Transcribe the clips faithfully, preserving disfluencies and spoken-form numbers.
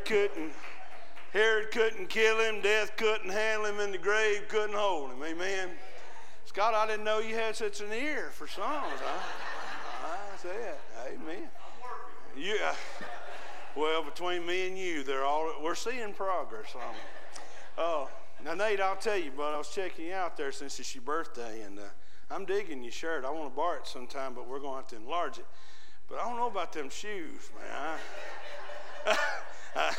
couldn't, Herod couldn't kill him. Death couldn't handle him in the grave, couldn't hold him. Amen. Scott, I didn't know you had such an ear for songs. Huh? I said, amen. You, uh, well, between me and you, they're all we're seeing progress on it. Oh, now Nate, I'll tell you, but I was checking you out there since it's your birthday, and uh, I'm digging your shirt. I want to borrow it sometime, but we're going to have to enlarge it. But I don't know about them shoes, man. I, I,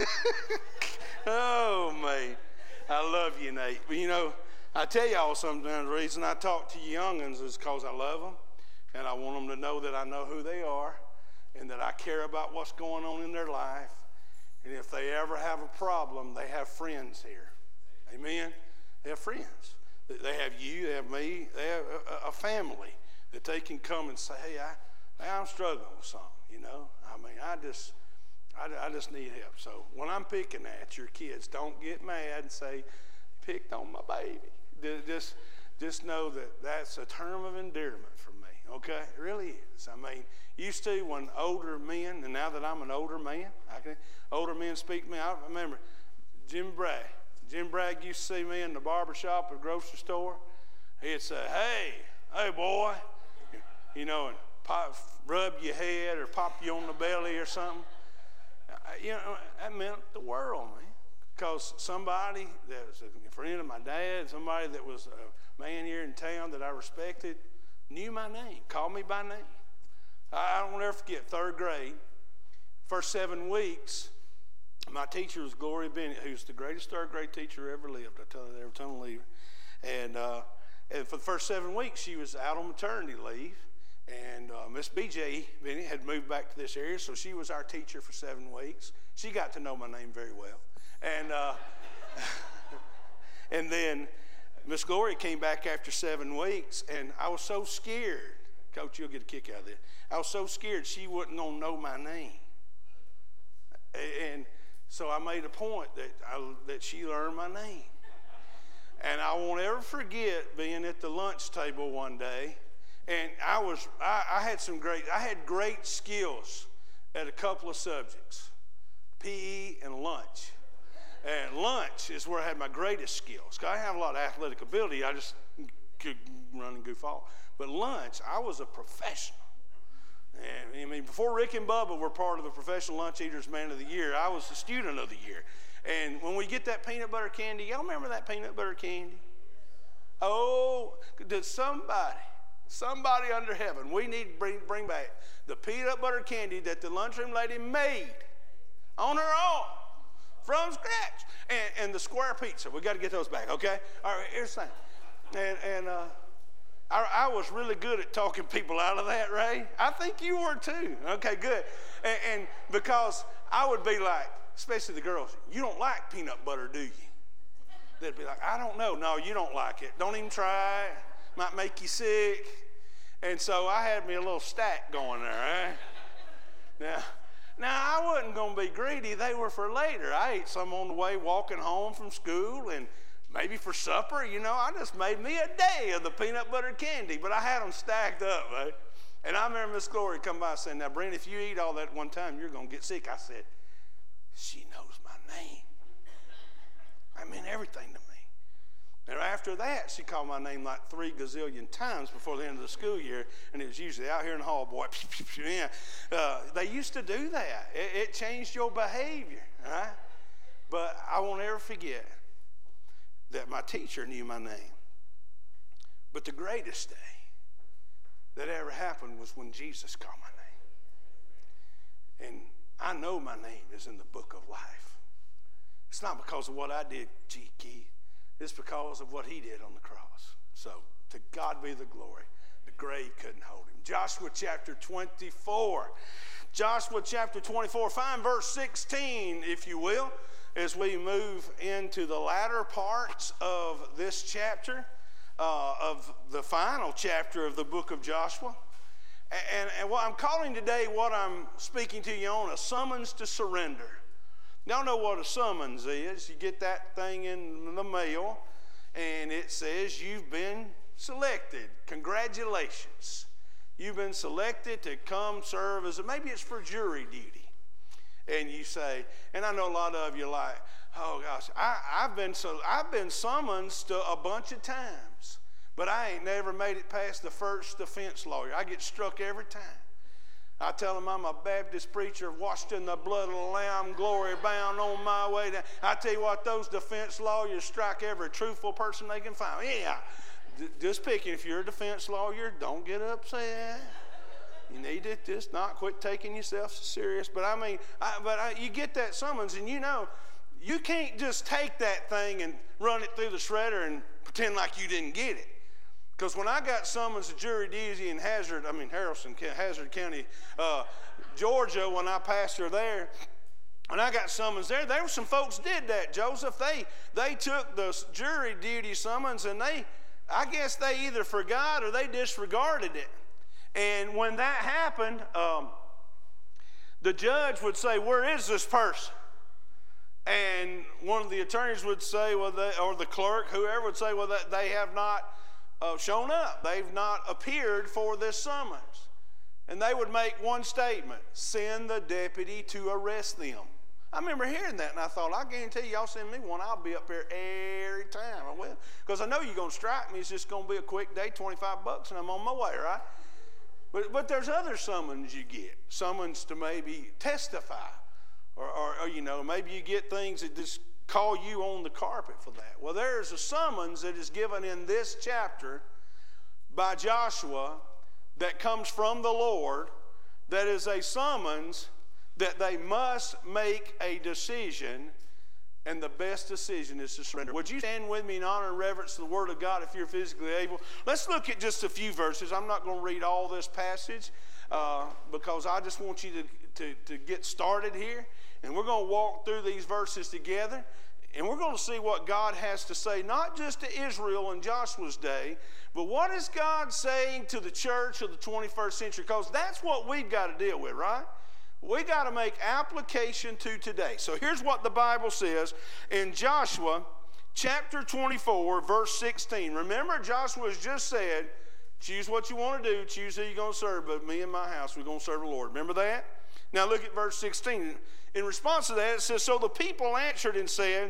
oh, mate, I love you, Nate. But you know, I tell y'all sometimes the reason I talk to you young'uns is because I love them, and I want them to know that I know who they are, and that I care about what's going on in their life. And if they ever have a problem, they have friends here. Amen? They have friends. They have you, they have me, they have a, a family that they can come and say, hey, I, I'm struggling with something, you know. I mean, I just, I, I just need help. So when I'm picking at your kids, don't get mad and say, picked on my baby. Just, just know that that's a term of endearment for me, okay? It really is. I mean, used to when older men, and now that I'm an older man, I can, older men speak to me. I remember Jim Bragg. Jim Bragg used to see me in the barber shop at the grocery store. He'd say, hey, hey, boy, you know, and pop, rub your head or pop you on the belly or something. You know, that meant the world, man. Because somebody that was a friend of my dad, somebody that was a man here in town that I respected, knew my name, called me by name. I don't ever forget, third grade, first seven weeks, my teacher was Gloria Bennett, who's the greatest third grade teacher ever lived. I tell her that every time I leave. And, uh, and for the first seven weeks, she was out on maternity leave. And uh, Miss B J Bennett had moved back to this area, so she was our teacher for seven weeks. She got to know my name very well. And, uh, and then Miss Gloria came back after seven weeks, and I was so scared. Coach, you'll get a kick out of this. I was so scared she wasn't going to know my name. And so I made a point that I, that she learned my name. And I won't ever forget being at the lunch table one day, and I was I, I had some great I had great skills at a couple of subjects, P E and lunch. And lunch is where I had my greatest skills. I have a lot of athletic ability. I just could run and goof off. But lunch, I was a professional. And, I mean, before Rick and Bubba were part of the Professional Lunch Eaters Man of the Year, I was the student of the year. And when we get that peanut butter candy, y'all remember that peanut butter candy? Oh, did somebody, somebody under heaven, we need to bring, bring back the peanut butter candy that the lunchroom lady made on her own from scratch. And, and the square pizza, we got to get those back, okay? All right, here's the thing. And, and uh, I, I was really good at talking people out of that, Ray. I think you were too. Okay, good. And, and because I would be like, especially the girls, you don't like peanut butter, do you? They'd be like, I don't know. No, you don't like it. Don't even try it. Might make you sick. And so I had me a little stack going there, right? Now, now I wasn't going to be greedy. They were for later. I ate some on the way walking home from school, and maybe for supper, you know, I just made me a day of the peanut butter candy, but I had them stacked up, right? And I remember Miss Glory come by saying, now, Brent, if you eat all that at one time, you're going to get sick. I said, she knows my name. I mean everything to me. And after that, she called my name like three gazillion times before the end of the school year, and it was usually out here in the hall, boy. Yeah. Uh, they used to do that. It, it changed your behavior, right? But I won't ever forget that my teacher knew my name. But the greatest day that ever happened was when Jesus called my name. And I know my name is in the book of life. It's not because of what I did, G. Key. It's because of what he did on the cross. So to God be the glory. The grave couldn't hold him. Joshua chapter twenty-four. Joshua chapter twenty-four. Find verse sixteen, if you will, as we move into the latter parts of this chapter, uh, of the final chapter of the book of Joshua. And, and, and what I'm calling today, what I'm speaking to you on, a summons to surrender. Y'all know what a summons is. You get that thing in the mail, and it says you've been selected. Congratulations. You've been selected to come serve as a, maybe it's for jury duty. and you say, and I know a lot of you like, oh gosh, I, I've been so I've been summoned to a bunch of times, but I ain't never made it past the first defense lawyer. I get struck every time. I tell them I'm a Baptist preacher, washed in the blood of the Lamb, glory bound on my way down. I tell you what, those defense lawyers strike every truthful person they can find. Yeah, just picking. If you're a defense lawyer, don't get upset. You need to just not quit taking yourself serious. But I mean, I, but I, you get that summons, and you know, you can't just take that thing and run it through the shredder and pretend like you didn't get it. Because when I got summons to jury duty in Hazard, I mean Harrison, Hazard County, uh, Georgia, when I pastored there, when I got summons there, there were some folks did that, Joseph. They they took the jury duty summons and they, I guess they either forgot or they disregarded it. And when that happened, um, the judge would say, "Where is this person?" And one of the attorneys would say, well, they, or the clerk, whoever would say, well, that they have not uh, shown up. They've not appeared for this summons. And they would make one statement: send the deputy to arrest them. I remember hearing that, and I thought, I guarantee y'all send me one, I'll be up here every time. I will. Because I know you're going to strike me. It's just going to be a quick day, twenty-five bucks, and I'm on my way, right? But, but there's other summons you get. Summons to maybe testify. Or, or, or, you know, maybe you get things that just call you on the carpet for that. Well, there is a summons that is given in this chapter by Joshua that comes from the Lord, that is a summons that they must make a decision, and the best decision is to surrender. Would you stand with me in honor and reverence to the Word of God if you're physically able? Let's look at just a few verses. I'm not going to read all this passage uh, because I just want you to, to, to get started here. And we're going to walk through these verses together, and we're going to see what God has to say, not just to Israel in Joshua's day, but what is God saying to the church of the twenty-first century? Because that's what we've got to deal with, right? We got to make application to today. So here's what the Bible says in Joshua chapter twenty-four, verse sixteen. Remember, Joshua has just said, choose what you want to do, choose who you're going to serve, but me and my house, we're going to serve the Lord. Remember that? Now look at verse sixteen. In response to that, it says, so the people answered and said,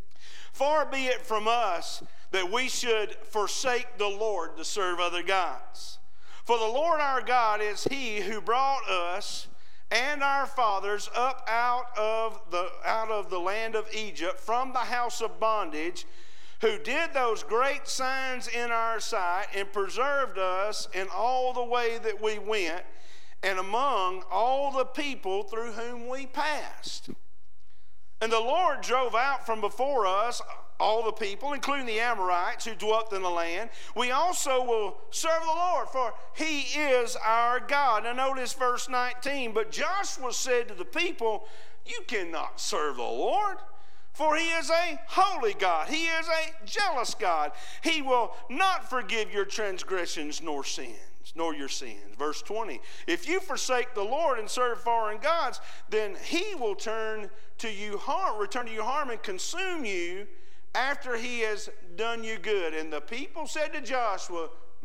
far be it from us that we should forsake the Lord to serve other gods. For the Lord our God is he who brought us and our fathers up out of the out of the land of Egypt from the house of bondage, who did those great signs in our sight and preserved us in all the way that we went, and among all the people through whom we passed. And the Lord drove out from before us all the people, including the Amorites who dwelt in the land. We also will serve the Lord, for he is our God. Now notice verse nineteen. But Joshua said to the people, you cannot serve the Lord, for he is a holy God. He is a jealous God. He will not forgive your transgressions nor sins. Nor your sins. Verse twenty, if you forsake the Lord and serve foreign gods, then he will turn to you harm, return to you harm and consume you after he has done you good. And the people said to Joshua,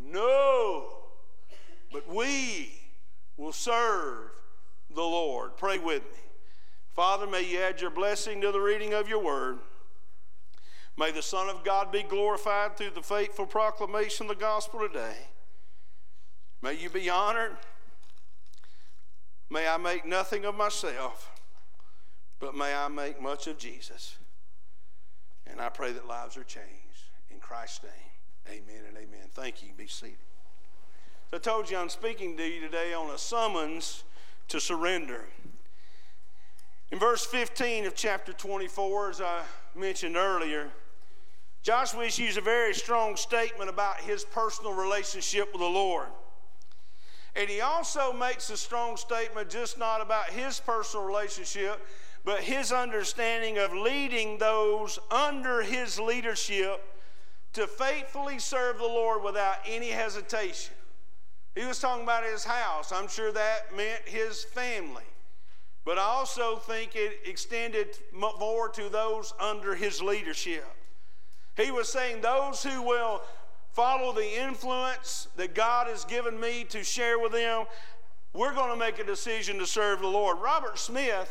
no, but we will serve the Lord. Pray with me. Father, may you add your blessing to the reading of your word. May the Son of God be glorified through the faithful proclamation of the gospel today. May you be honored. May I make nothing of myself, but may I make much of Jesus. And I pray that lives are changed. In Christ's name, amen and amen. Thank you. Be seated. So I told you I'm speaking to you today on a summons to surrender. In verse fifteen of chapter twenty-four, as I mentioned earlier, Joshua issues a very strong statement about his personal relationship with the Lord. And he also makes a strong statement just not about his personal relationship, but his understanding of leading those under his leadership to faithfully serve the Lord without any hesitation. He was talking about his house. I'm sure that meant his family. But I also think it extended more to those under his leadership. He was saying those who will follow the influence that God has given me to share with them, we're going to make a decision to serve the Lord. Robert Smith,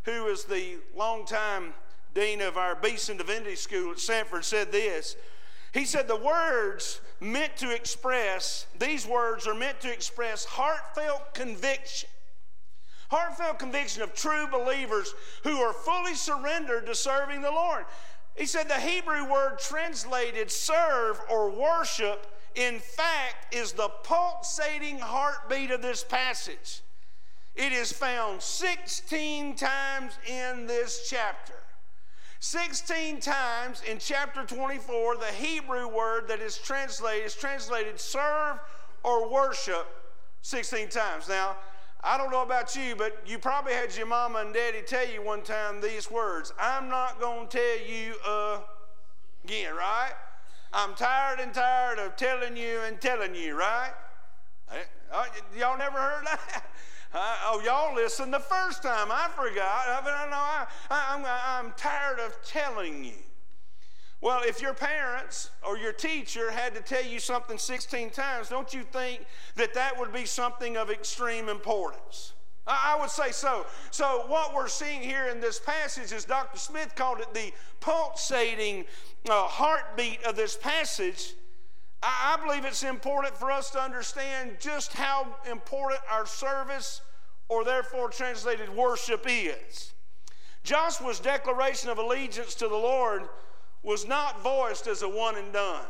who is the longtime dean of our Beeson Divinity School at Sanford, said this. He said the words meant to express, these words are meant to express heartfelt conviction. Heartfelt conviction of true believers who are fully surrendered to serving the Lord. He said the Hebrew word translated serve or worship, in fact, is the pulsating heartbeat of this passage. It is found sixteen times in this chapter. sixteen times in chapter twenty-four, the Hebrew word that is translated is translated serve or worship sixteen times. Now, I don't know about you, but you probably had your mama and daddy tell you one time these words. I'm not going to tell you uh, again, right? I'm tired and tired of telling you and telling you, right? Uh, y'all never heard that? Uh, oh, y'all listened the first time. I forgot. I, I, know, I, I, I'm, I'm tired of telling you. Well, if your parents or your teacher had to tell you something sixteen times, don't you think that that would be something of extreme importance? I, I would say so. So what we're seeing here in this passage is Doctor Smith called it the pulsating uh, heartbeat of this passage. I, I believe it's important for us to understand just how important our service, or therefore translated worship, is. Joshua's declaration of allegiance to the Lord was not voiced as a one and done.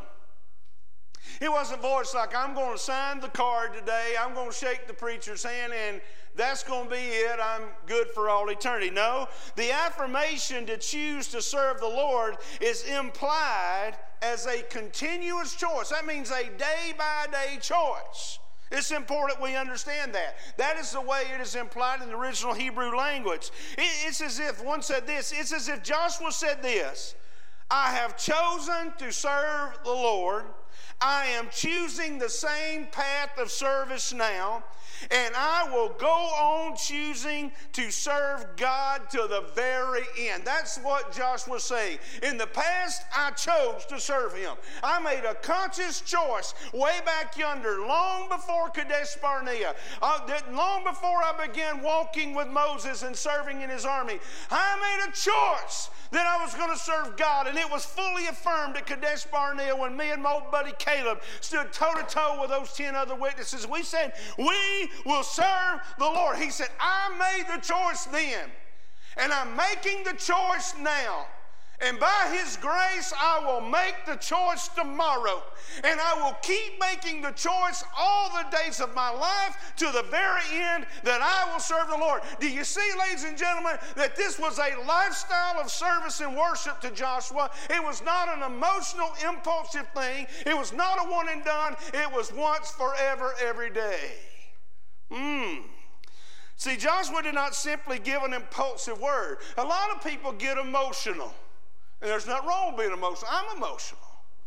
It wasn't voiced like, I'm going to sign the card today, I'm going to shake the preacher's hand, and that's going to be it, I'm good for all eternity. No, the affirmation to choose to serve the Lord is implied as a continuous choice. That means a day-by-day choice. It's important we understand that. That is the way it is implied in the original Hebrew language. It's as if, one said this, it's as if Joshua said this, I have chosen to serve the Lord. I am choosing the same path of service now, and I will go on choosing to serve God to the very end. That's what Joshua's saying. In the past, I chose to serve him. I made a conscious choice way back yonder, long before Kadesh Barnea, uh, long before I began walking with Moses and serving in his army. I made a choice that I was going to serve God, and it was fully affirmed at Kadesh Barnea when me and my old buddy Caleb stood toe-to-toe with those ten other witnesses. We said, we will serve the Lord. He said, I made the choice then, and I'm making the choice now. And by his grace, I will make the choice tomorrow. And I will keep making the choice all the days of my life to the very end that I will serve the Lord. Do you see, ladies and gentlemen, that this was a lifestyle of service and worship to Joshua? It was not an emotional, impulsive thing. It was not a one and done. It was once, forever, every day. Mmm. See, Joshua did not simply give an impulsive word. A lot of people get emotional. And there's nothing wrong with being emotional. I'm emotional.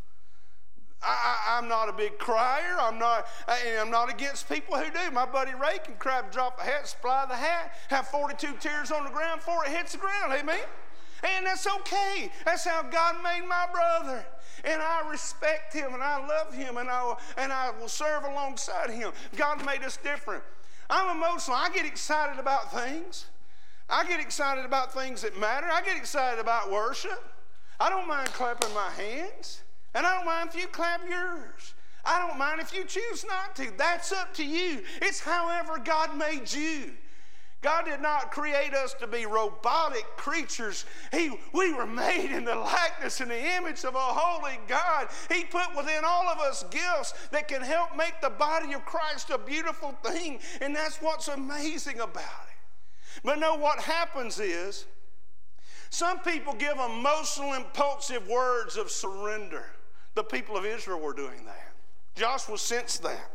I, I, I'm not a big crier. I'm not, I, I'm not against people who do. My buddy Ray can cry, drop a hat, supply the hat, have forty-two tears on the ground before it hits the ground. Amen? And that's okay. That's how God made my brother. And I respect him, and I love him, and I will, and I will serve alongside him. God made us different. I'm emotional. I get excited about things. I get excited about things that matter. I get excited about worship. I don't mind clapping my hands, and I don't mind if you clap yours. I don't mind if you choose not to. That's up to you. It's however God made you. God did not create us to be robotic creatures. He, we were made in the likeness and the image of a holy God. He put within all of us gifts that can help make the body of Christ a beautiful thing, and that's what's amazing about it. But no, what happens is, some people give emotional, impulsive words of surrender. The people of Israel were doing that. Joshua sensed that.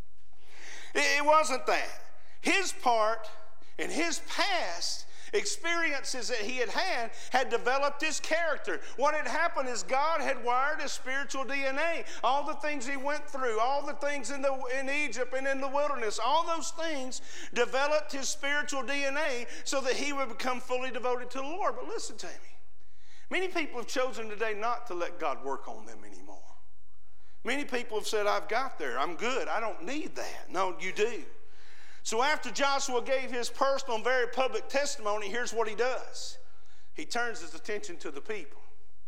It wasn't that. His part and his past experiences that he had had had developed his character. What had happened is God had wired his spiritual D N A. All the things he went through, all the things in, the, in Egypt and in the wilderness, all those things developed his spiritual D N A so that he would become fully devoted to the Lord. But listen to me. Many people have chosen today not to let God work on them anymore. Many people have said, I've got there. I'm good. I don't need that. No, you do. So after Joshua gave his personal and very public testimony, here's what he does. He turns his attention to the people.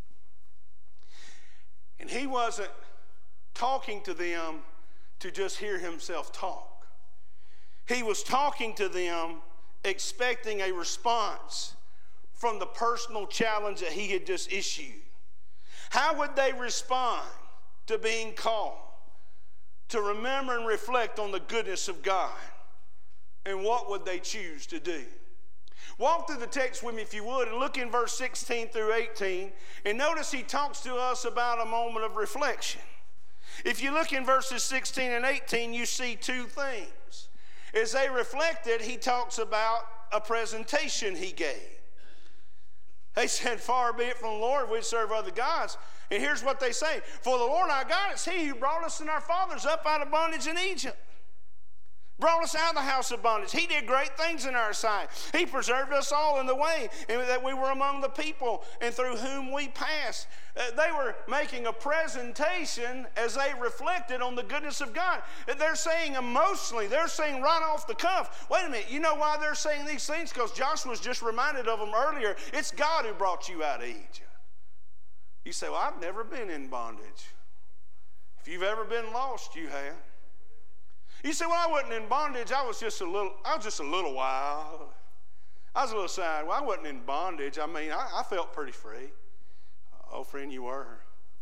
And he wasn't talking to them to just hear himself talk. He was talking to them expecting a response from the personal challenge that he had just issued. How would they respond to being called to remember and reflect on the goodness of God? And what would they choose to do? Walk through the text with me if you would and look in verse sixteen through eighteen, and notice he talks to us about a moment of reflection. If you look in verses sixteen and eighteen, you see two things. As they reflected, he talks about a presentation he gave. They said, far be it from the Lord, we serve other gods. And here's what they say. For the Lord our God, it's he who brought us and our fathers up out of bondage in Egypt. Brought us out of the house of bondage. He did great things in our sight. He preserved us all in the way, and that we were among the people and through whom we passed. Uh, they were making a presentation as they reflected on the goodness of God. They're saying emotionally, they're saying right off the cuff, wait a minute, you know why they're saying these things? Because Joshua was just reminded of them earlier. It's God who brought you out of Egypt. You say, well, I've never been in bondage. If you've ever been lost, you have. You say, well, I wasn't in bondage. I was just a little, I was just a little wild. I was a little sad. Well, I wasn't in bondage. I mean, I, I felt pretty free. Oh, friend, you were.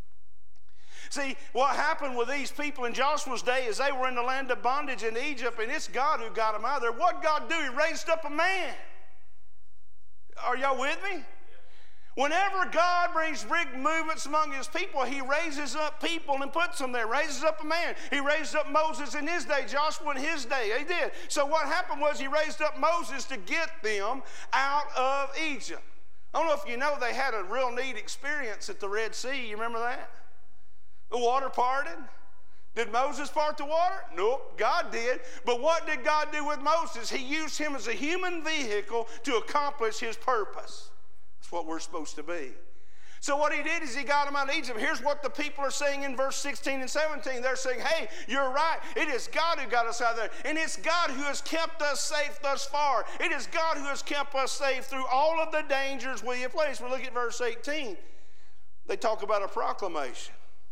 See, what happened with these people in Joshua's day is they were in the land of bondage in Egypt, and it's God who got them out of there. What did God do? He raised up a man. Are y'all with me? Whenever God brings big movements among his people, he raises up people and puts them there, raises up a man. He raised up Moses in his day, Joshua in his day. He did. So what happened was he raised up Moses to get them out of Egypt. I don't know if you know, they had a real neat experience at the Red Sea. You remember that? The water parted. Did Moses part the water? Nope, God did. But what did God do with Moses? He used him as a human vehicle to accomplish his purpose. That's what we're supposed to be. So what he did is he got them out of Egypt. Here's what the people are saying in verse sixteen and seventeen. They're saying, hey, you're right. It is God who got us out of there. And it's God who has kept us safe thus far. It is God who has kept us safe through all of the dangers we have faced. We look at verse eighteen. They talk about a proclamation.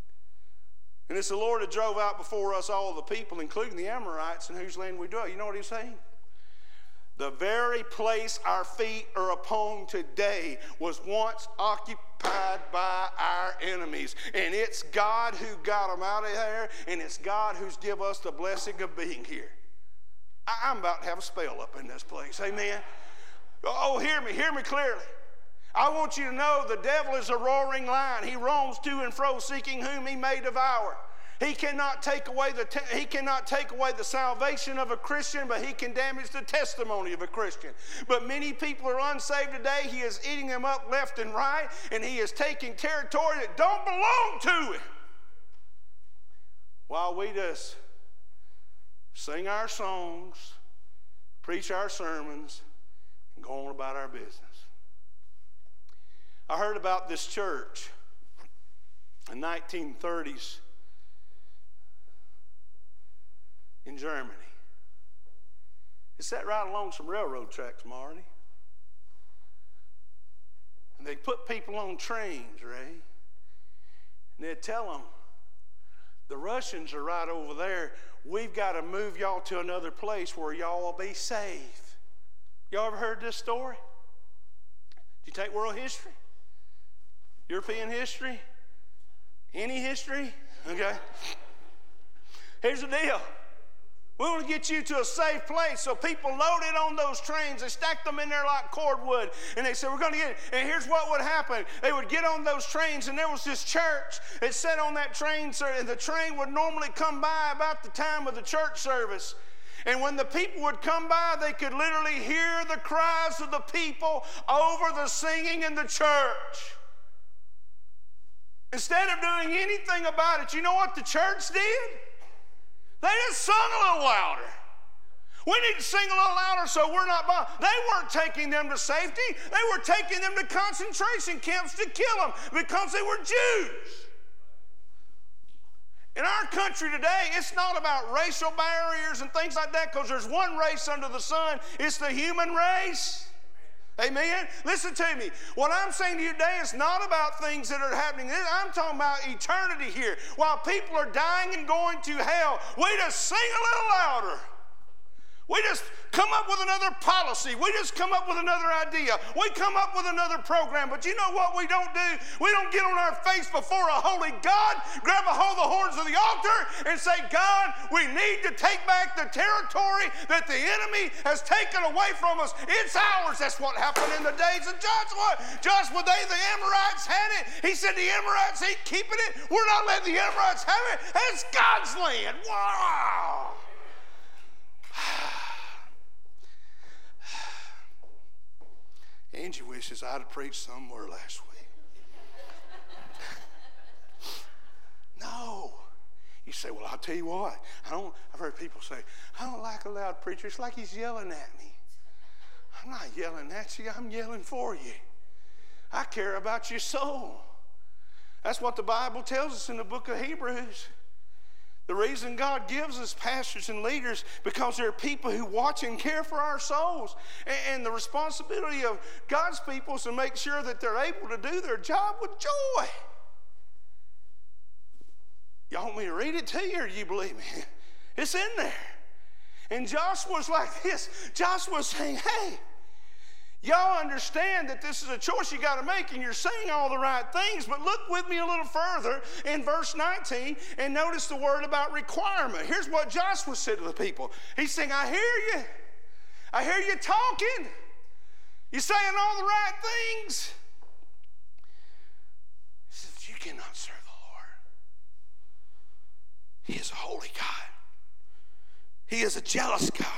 And it's the Lord that drove out before us all the people, including the Amorites, in whose land we dwell. You know what he's saying? The very place our feet are upon today was once occupied by our enemies. And it's God who got them out of there, and it's God who's give us the blessing of being here. I'm about to have a spell up in this place. Amen. Oh, hear me, hear me clearly. I want you to know the devil is a roaring lion. He roams to and fro seeking whom he may devour. He cannot take away the te- he cannot take away the salvation of a Christian, but he can damage the testimony of a Christian. But many people are unsaved today. He is eating them up left and right, and he is taking territory that don't belong to him. While we just sing our songs, preach our sermons, and go on about our business. I heard about this church in the nineteen thirties in Germany. It sat right along some railroad tracks, Marty. And they'd put people on trains, Ray. And they'd tell them, the Russians are right over there. We've got to move y'all to another place where y'all will be safe. Y'all ever heard this story? Did you take world history? European history? Any history? Okay. Here's the deal. We want to get you to a safe place. So people loaded on those trains. They stacked them in there like cordwood. And they said, we're going to get it. And here's what would happen. They would get on those trains, and there was this church that sat on that train. And the train would normally come by about the time of the church service. And when the people would come by, they could literally hear the cries of the people over the singing in the church. Instead of doing anything about it, you know what the church did? They just sung a little louder. We need to sing a little louder so we're not bothered. They weren't taking them to safety. They were taking them to concentration camps to kill them because they were Jews. In our country today, it's not about racial barriers and things like that, because there's one race under the sun. It's the human race. Amen? Listen to me. What I'm saying to you today is not about things that are happening. I'm talking about eternity here. While people are dying and going to hell, we just sing a little louder. We just come up with another policy. We just come up with another idea. We come up with another program. But you know what we don't do? We don't get on our face before a holy God, grab a hold of the horns of the altar, and say, God, we need to take back the territory that the enemy has taken away from us. It's ours. That's what happened in the days of Joshua. Joshua, they, the Amorites had it. He said the Amorites ain't keeping it. We're not letting the Amorites have it. It's God's land. Wow. Angie wishes I'd have preached somewhere last week. No. You say, well, I'll tell you what. I don't, I've heard people say, I don't like a loud preacher. It's like he's yelling at me. I'm not yelling at you. I'm yelling for you. I care about your soul. That's what the Bible tells us in the book of Hebrews. The reason God gives us pastors and leaders, because there are people who watch and care for our souls. And the responsibility of God's people is to make sure that they're able to do their job with joy. Y'all want me to read it to you, or do you believe me? It's in there. And Joshua's like this. Joshua's saying, hey, y'all understand that this is a choice you got to make, and you're saying all the right things, but look with me a little further in verse nineteen and notice the word about requirement. Here's what Joshua said to the people. He's saying, I hear you. I hear you talking. You're saying all the right things. He says, you cannot serve the Lord. He is a holy God. He is a jealous God.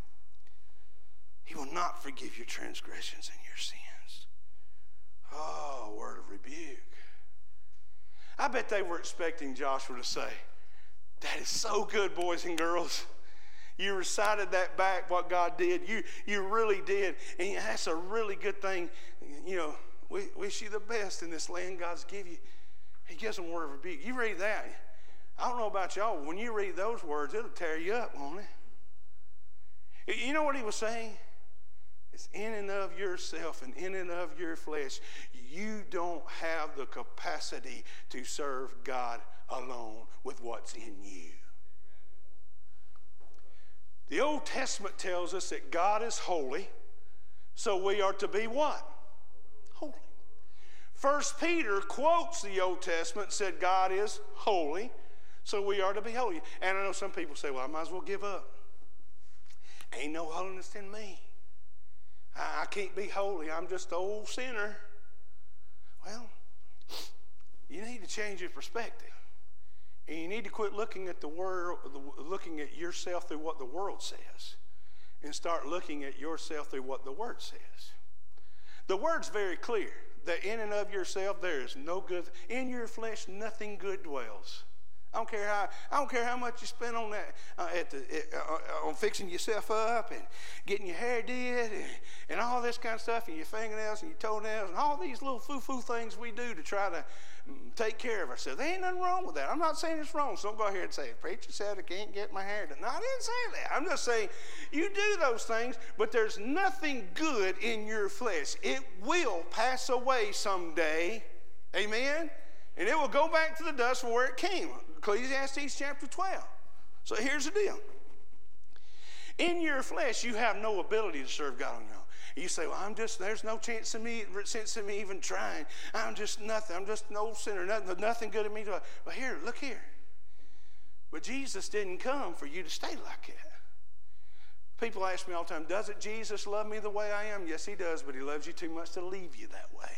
He will not forgive your transgressions and your sins. Oh, word of rebuke. I bet they were expecting Joshua to say, that is so good, boys and girls. You recited that back, what God did. You, you really did. And that's a really good thing. You know, we wish you the best in this land God's give you. He gives them a word of rebuke. You read that. I don't know about y'all. When you read those words, it'll tear you up, won't it? You know what he was saying? It's in and of yourself and in and of your flesh. You don't have the capacity to serve God alone with what's in you. The Old Testament tells us that God is holy, so we are to be what? Holy. First Peter quotes the Old Testament, said God is holy, so we are to be holy. And I know some people say, well, I might as well give up. Ain't no holiness in me. I can't be holy. I'm just an old sinner. Well, you need to change your perspective. And you need to quit looking at the world, looking at yourself through what the world says, and start looking at yourself through what the Word says. The Word's very clear that in and of yourself there is no good. In your flesh, nothing good dwells. I don't care how I don't care how much you spend on that, uh, at the uh, on fixing yourself up and getting your hair did and, and all this kind of stuff, and your fingernails and your toenails and all these little foo-foo things we do to try to um, take care of ourselves. There ain't nothing wrong with that. I'm not saying it's wrong, so don't go here and say, preacher said I can't get my hair done. No, I didn't say that. I'm just saying you do those things, but there's nothing good in your flesh. It will pass away someday. Amen? And it will go back to the dust from where it came. Ecclesiastes chapter twelve. So here's the deal. In your flesh, you have no ability to serve God on your own. You say, well, I'm just, there's no chance of me, sense of me even trying. I'm just nothing. I'm just an old sinner. Nothing, nothing good in me. Well, here, look here. But Jesus didn't come for you to stay like that. People ask me all the time, doesn't Jesus love me the way I am? Yes, he does, but he loves you too much to leave you that way.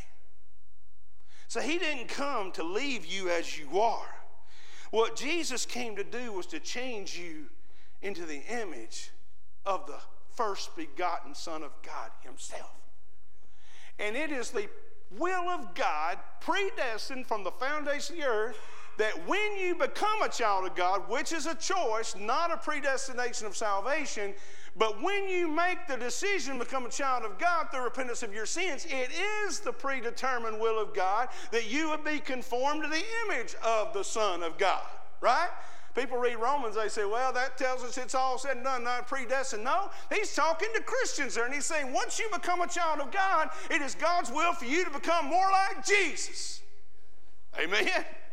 So he didn't come to leave you as you are. What Jesus came to do was to change you into the image of the first begotten Son of God himself. And it is the will of God, predestined from the foundation of the earth, that when you become a child of God, which is a choice, not a predestination of salvation, but when you make the decision to become a child of God through repentance of your sins, it is the predetermined will of God that you would be conformed to the image of the Son of God. right? People read Romans, they say, well, that tells us it's all said and done, not predestined. No, he's talking to Christians there, and he's saying once you become a child of God, it is God's will for you to become more like Jesus. Amen?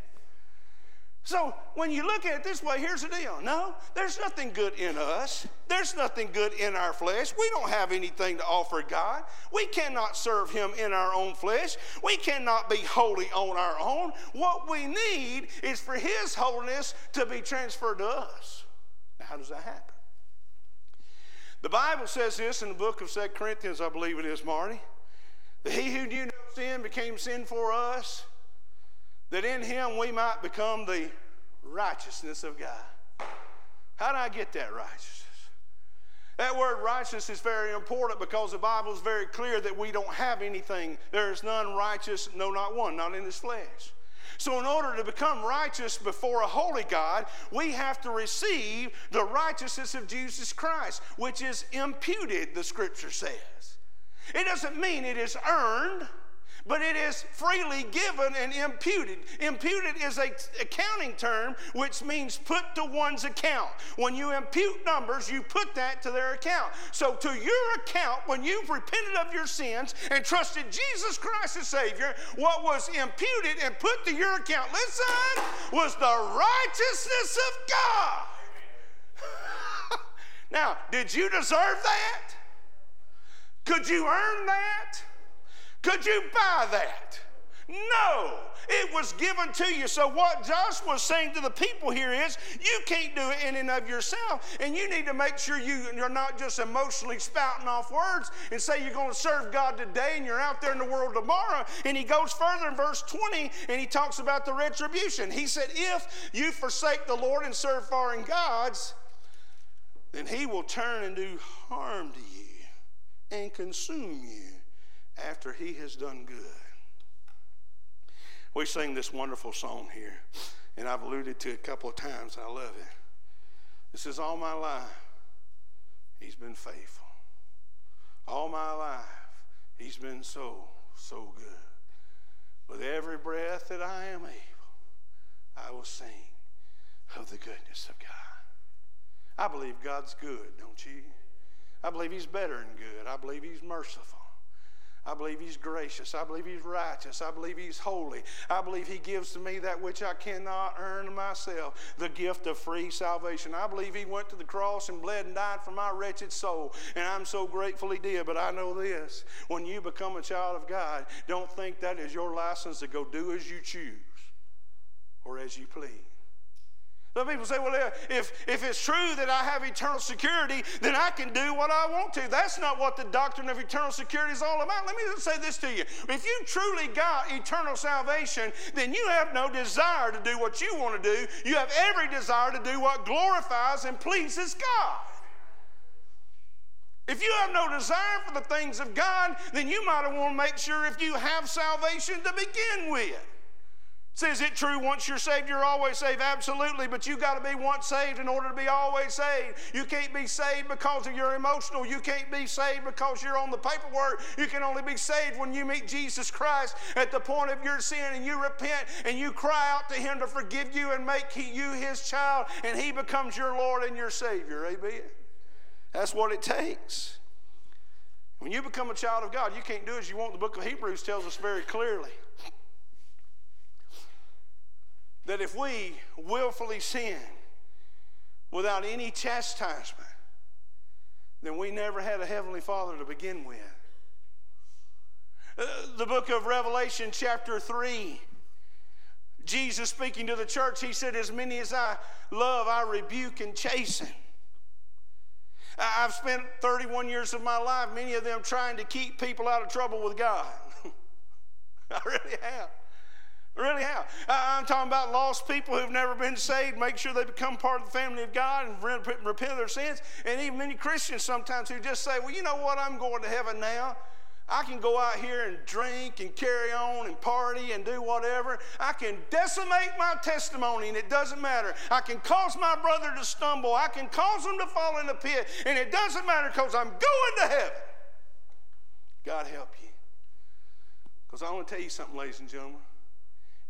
So when you look at it this way, here's the deal. No, there's nothing good in us. There's nothing good in our flesh. We don't have anything to offer God. We cannot serve him in our own flesh. We cannot be holy on our own. What we need is for his holiness to be transferred to us. Now, how does that happen? The Bible says this in the book of Second Corinthians, I believe it is, Marty, that he who knew no sin became sin for us, that in him we might become the righteousness of God. How do I get that righteousness? That word righteous is very important because the Bible is very clear that we don't have anything. There is none righteous, no, not one, not in his flesh. So in order to become righteous before a holy God, we have to receive the righteousness of Jesus Christ, which is imputed, the scripture says. It doesn't mean it is earned, but it is freely given and imputed. Imputed is an accounting term which means put to one's account. When you impute numbers, you put that to their account. So to your account, when you've repented of your sins and trusted Jesus Christ as Savior, what was imputed and put to your account, listen, was the righteousness of God. Now, did you deserve that? Could you earn that? Could you buy that? No, it was given to you. So what Joshua was saying to the people here is, you can't do it in and of yourself, and you need to make sure you, you're not just emotionally spouting off words and say you're going to serve God today and you're out there in the world tomorrow. And he goes further in verse twenty, and he talks about the retribution. He said, if you forsake the Lord and serve foreign gods, then he will turn and do harm to you and consume you after he has done good. We sing this wonderful song here, and I've alluded to it a couple of times. I love it. It says, all my life, he's been faithful. All my life, he's been so, so good. With every breath that I am able, I will sing of the goodness of God. I believe God's good, don't you? I believe he's better than good. I believe he's merciful. I believe he's gracious. I believe he's righteous. I believe he's holy. I believe he gives to me that which I cannot earn myself, the gift of free salvation. I believe he went to the cross and bled and died for my wretched soul, and I'm so grateful he did. But I know this, when you become a child of God, don't think that is your license to go do as you choose or as you please. Some people say, well, if, if it's true that I have eternal security, then I can do what I want to. That's not what the doctrine of eternal security is all about. Let me just say this to you. If you truly got eternal salvation, then you have no desire to do what you want to do. You have every desire to do what glorifies and pleases God. If you have no desire for the things of God, then you might want to make sure if you have salvation to begin with. So is it true once you're saved, you're always saved? Absolutely, but you got to be once saved in order to be always saved. You can't be saved because of your emotional. You can't be saved because you're on the paperwork. You can only be saved when you meet Jesus Christ at the point of your sin and you repent and you cry out to him to forgive you and make you his child, and he becomes your Lord and your Savior. Amen? That's what it takes. When you become a child of God, you can't do as you want. The book of Hebrews tells us very clearly that if we willfully sin without any chastisement, then we never had a heavenly Father to begin with. Uh, the book of Revelation chapter three, Jesus speaking to the church, he said, as many as I love, I rebuke and chasten. I've spent thirty-one years of my life, many of them trying to keep people out of trouble with God. I really have. I really have. I'm talking about lost people who've never been saved. Make sure they become part of the family of God and repent of their sins. And even many Christians sometimes who just say, well, you know what, I'm going to heaven now. I can go out here and drink and carry on and party and do whatever. I can decimate my testimony and it doesn't matter. I can cause my brother to stumble. I can cause him to fall in the pit, and it doesn't matter because I'm going to heaven. God help you. Because I want to tell you something, ladies and gentlemen.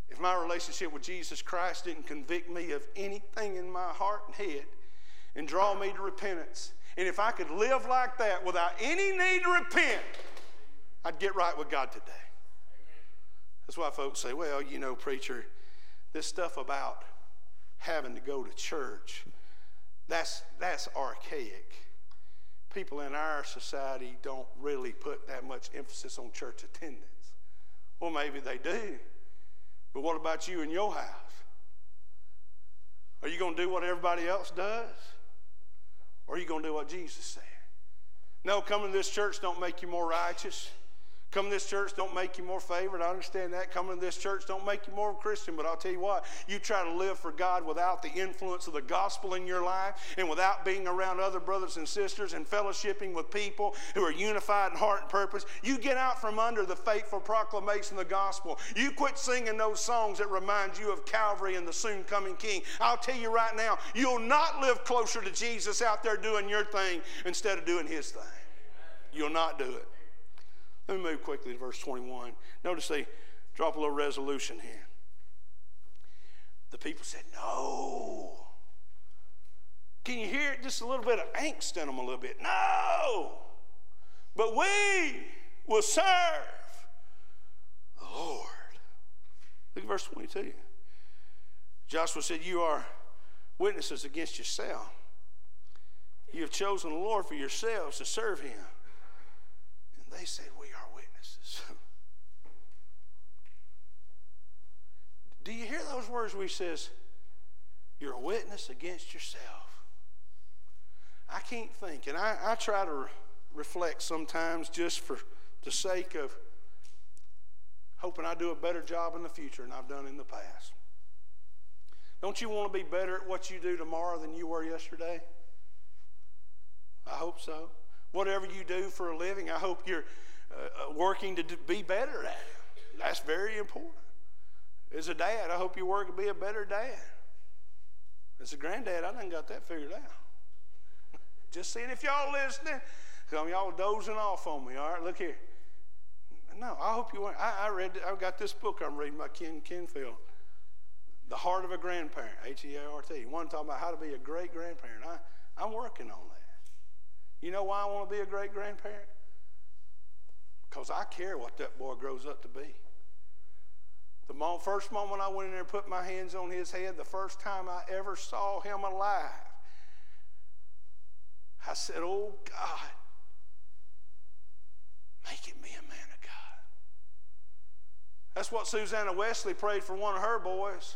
if my relationship with Jesus Christ didn't convict me of anything in my heart and head and draw me to repentance, and if I could live like that without any need to repent, I'd get right with God today. That's why folks say, well, you know, preacher, this stuff about having to go to church, that's, that's archaic. People in our society don't really put that much emphasis on church attendance. Well, maybe they do. But what about you in your house? Are you going to do what everybody else does? Or are you going to do what Jesus said? No, coming to this church don't make you more righteous. Coming to this church don't make you more favored. I understand that. Coming to this church don't make you more of a Christian. But I'll tell you what, you try to live for God without the influence of the gospel in your life and without being around other brothers and sisters and fellowshipping with people who are unified in heart and purpose, you get out from under the faithful proclamation of the gospel. You quit singing those songs that remind you of Calvary and the soon coming King. I'll tell you right now, you'll not live closer to Jesus out there doing your thing instead of doing his thing. You'll not do it. Let me move quickly to verse twenty-one. Notice they drop a little resolution here. The people said, no. Can you hear it? Just a little bit of angst in them a little bit. No. But we will serve the Lord. Look at verse twenty-two. Joshua said, you are witnesses against yourself. You have chosen the Lord for yourselves to serve him. And they said, we are witnesses. Do you hear those words where he says, you're a witness against yourself? I can't think, and I, I try to re- reflect sometimes just for the sake of hoping I do a better job in the future than I've done in the past. Don't you want to be better at what you do tomorrow than you were yesterday? I hope so. Whatever you do for a living, I hope you're uh, working to do, be better at it. That's very important. As a dad, I hope you work to be a better dad. As a granddad, I done got that figured out. Just seeing if y'all listening. Some of y'all dozing off on me, all right? Look here. No, I hope you want. I, I read, I've got this book I'm reading by Ken Kenfield. The Heart of a Grandparent, H E A R T. One talking about how to be a great grandparent. I, I'm working on that. You know why I want to be a great grandparent? Because I care what that boy grows up to be. The mo- first moment I went in there and put my hands on his head, the first time I ever saw him alive, I said, oh God, make it me a man of God. That's what Susanna Wesley prayed for one of her boys.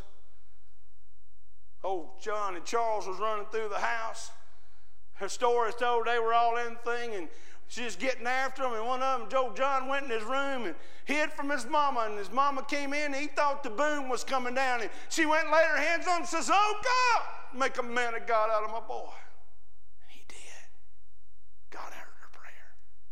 Old John and Charles was running through the house. Her story is told they were all in the thing, and she was getting after them, and one of them, Joe John, went in his room and hid from his mama, and his mama came in, and he thought the boom was coming down, and she went and laid her hands on him and says, oh God, make a man of God out of my boy. And he did. God heard her prayer.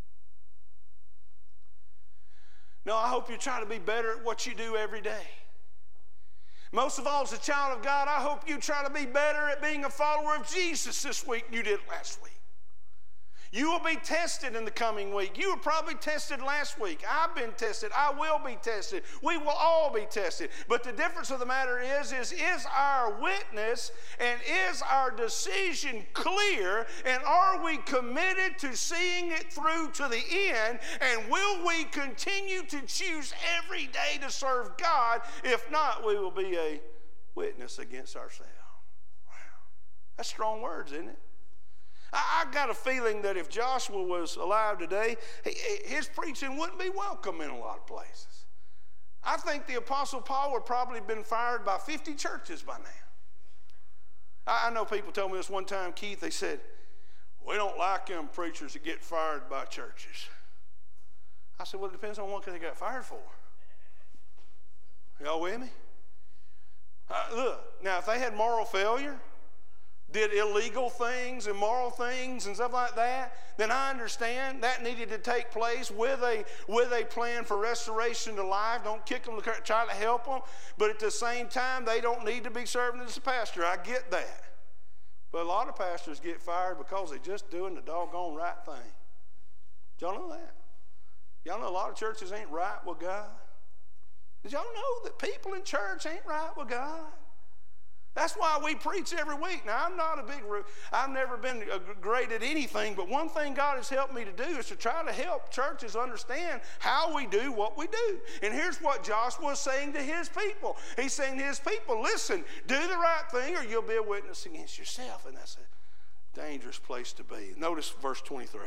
No, I hope you try to be better at what you do every day. Most of all, as a child of God, I hope you try to be better at being a follower of Jesus this week than you did last week. You will be tested in the coming week. You were probably tested last week. I've been tested. I will be tested. We will all be tested. But the difference of the matter is, is, is our witness and is our decision clear, and are we committed to seeing it through to the end, and will we continue to choose every day to serve God? If not, we will be a witness against ourselves. Wow. That's strong words, isn't it? I got a feeling that if Joshua was alive today, his preaching wouldn't be welcome in a lot of places. I think the Apostle Paul would probably have been fired by fifty churches by now. I know people told me this one time, Keith, they said, we don't like them preachers that get fired by churches. I said, well, it depends on what they got fired for. Y'all with me? Uh, look, now if they had moral failure, did illegal things, immoral things, and stuff like that, then I understand that needed to take place with a, with a plan for restoration to life. Don't kick them, try to help them. But at the same time, they don't need to be serving as a pastor. I get that. But a lot of pastors get fired because they're just doing the doggone right thing. Y'all know that? Y'all know a lot of churches ain't right with God. Did y'all know that people in church ain't right with God? That's why we preach every week. Now, I'm not a big, I've never been great at anything, but one thing God has helped me to do is to try to help churches understand how we do what we do. And here's what Joshua is saying to his people. He's saying to his people, listen, do the right thing or you'll be a witness against yourself. And that's a dangerous place to be. Notice verse twenty-three.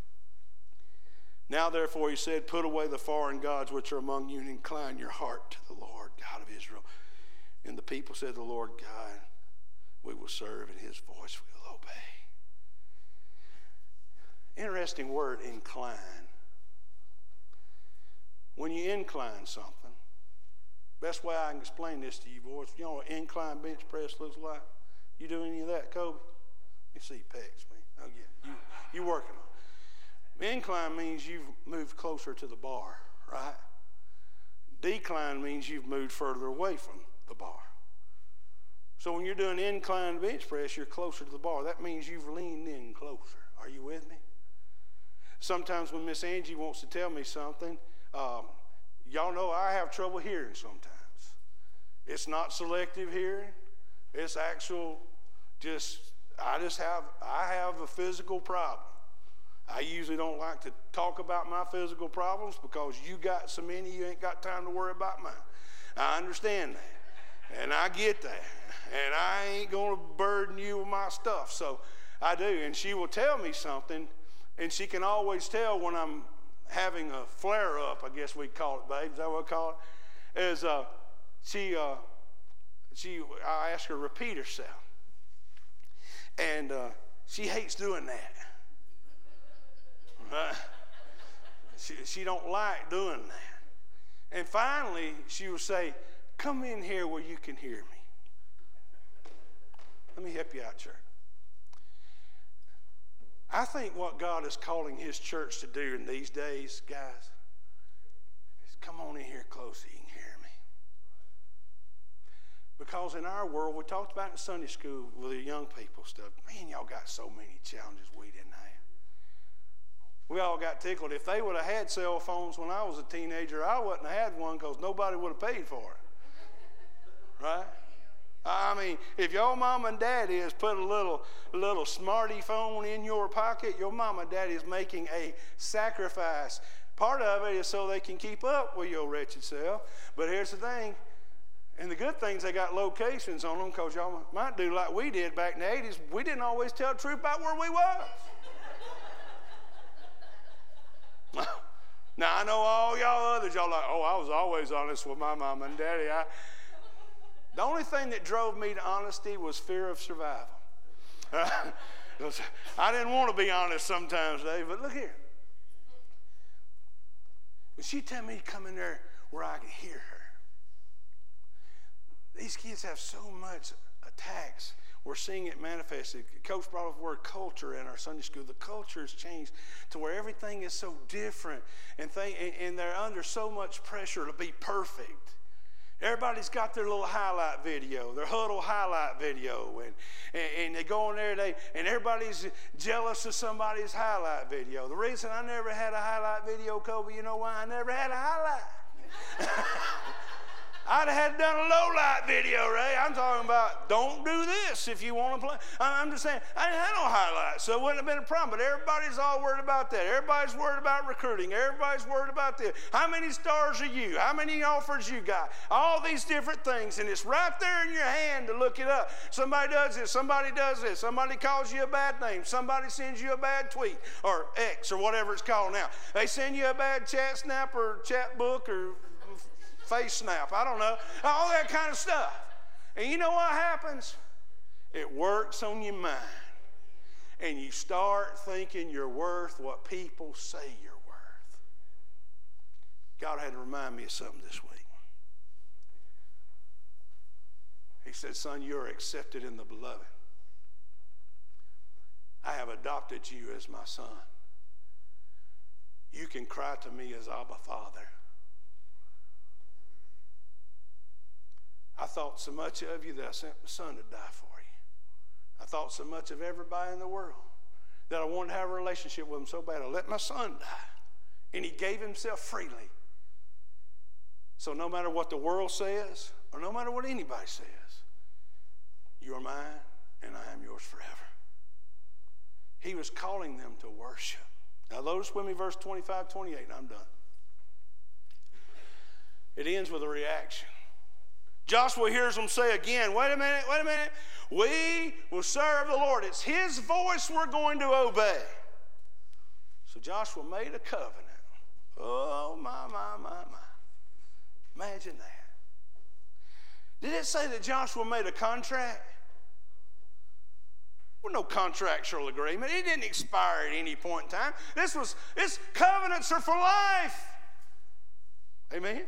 Now, therefore, he said, put away the foreign gods which are among you and incline your heart to the Lord, God of Israel. And the people said, the Lord God, we will serve, and his voice we will obey. Interesting word, incline. When you incline something, best way I can explain this to you boys, you know what an incline bench press looks like? You do any of that, Kobe? You see pecs, man. Oh, yeah, you, you working on it. Incline means you've moved closer to the bar, right? Decline means you've moved further away from the bar. So when you're doing incline bench press, you're closer to the bar. That means you've leaned in closer. Are you with me? Sometimes when Miss Angie wants to tell me something, um, y'all know I have trouble hearing sometimes. It's not selective hearing. It's actual just, I just have, I have a physical problem. I usually don't like to talk about my physical problems because you got so many, you ain't got time to worry about mine. I understand that, and I get that, and I ain't going to burden you with my stuff, so I do. And she will tell me something, and she can always tell when I'm having a flare-up, I guess we call it, babe. Is that what we call it? Is uh, she, uh, she, I ask her to repeat herself, and uh, she hates doing that. Right? She, she don't like doing that. And finally, she will say, come in here where you can hear me. Let me help you out, church. I think what God is calling his church to do in these days, guys, is come on in here close so you can hear me. Because in our world, we talked about in Sunday school with the young people stuff, man, y'all got so many challenges we didn't have. We all got tickled. If they would have had cell phones when I was a teenager, I wouldn't have had one because nobody would have paid for it. Right? I mean, if your mom and daddy has put a little, little smarty phone in your pocket, your mom and daddy is making a sacrifice. Part of it is so they can keep up with your wretched self. But here's the thing. And the good things, they got locations on them because y'all might do like we did back in the eighties. We didn't always tell the truth about where we was. Now, I know all y'all others, y'all like, oh, I was always honest with my mom and daddy. I, the only thing that drove me to honesty was fear of survival. I didn't want to be honest sometimes, Dave, but look here. When she tell me to come in there where I can hear her, these kids have so much attacks. We're seeing it manifested. Coach brought up the word culture in our Sunday school. The culture has changed to where everything is so different, and, they, and, and they're under so much pressure to be perfect. Everybody's got their little highlight video, their huddle highlight video, and, and, and they go in there, they, and everybody's jealous of somebody's highlight video. The reason I never had a highlight video, Kobe, you know why I never had a highlight? I'd have had done a low-light video, Ray. I'm talking about don't do this if you want to play. I'm just saying, I didn't have no highlights, so it wouldn't have been a problem. But everybody's all worried about that. Everybody's worried about recruiting. Everybody's worried about this. How many stars are you? How many offers you got? All these different things, and it's right there in your hand to look it up. Somebody does this. Somebody does this. Somebody calls you a bad name. Somebody sends you a bad tweet or X or whatever it's called now. They send you a bad chat snap or chat book or face snap, I don't know, all that kind of stuff. And you know what happens? It works on your mind. And you start thinking you're worth what people say you're worth. God had to remind me of something this week. He said, son, you are accepted in the beloved. I have adopted you as my son. You can cry to me as Abba, Father. I thought so much of you that I sent my son to die for you. I thought so much of everybody in the world that I wanted to have a relationship with him so bad. I let my son die, and he gave himself freely. So no matter what the world says, or no matter what anybody says, you are mine and I am yours forever. He was calling them to worship. Now notice with me verse twenty-five, twenty-eight, and I'm done. It ends with a reaction. Joshua hears them say again, wait a minute, wait a minute. We will serve the Lord. It's his voice we're going to obey. So Joshua made a covenant. Oh, my, my, my, my. Imagine that. Did it say that Joshua made a contract? Well, no contractual agreement. It didn't expire at any point in time. This was, this covenants are for life. Amen?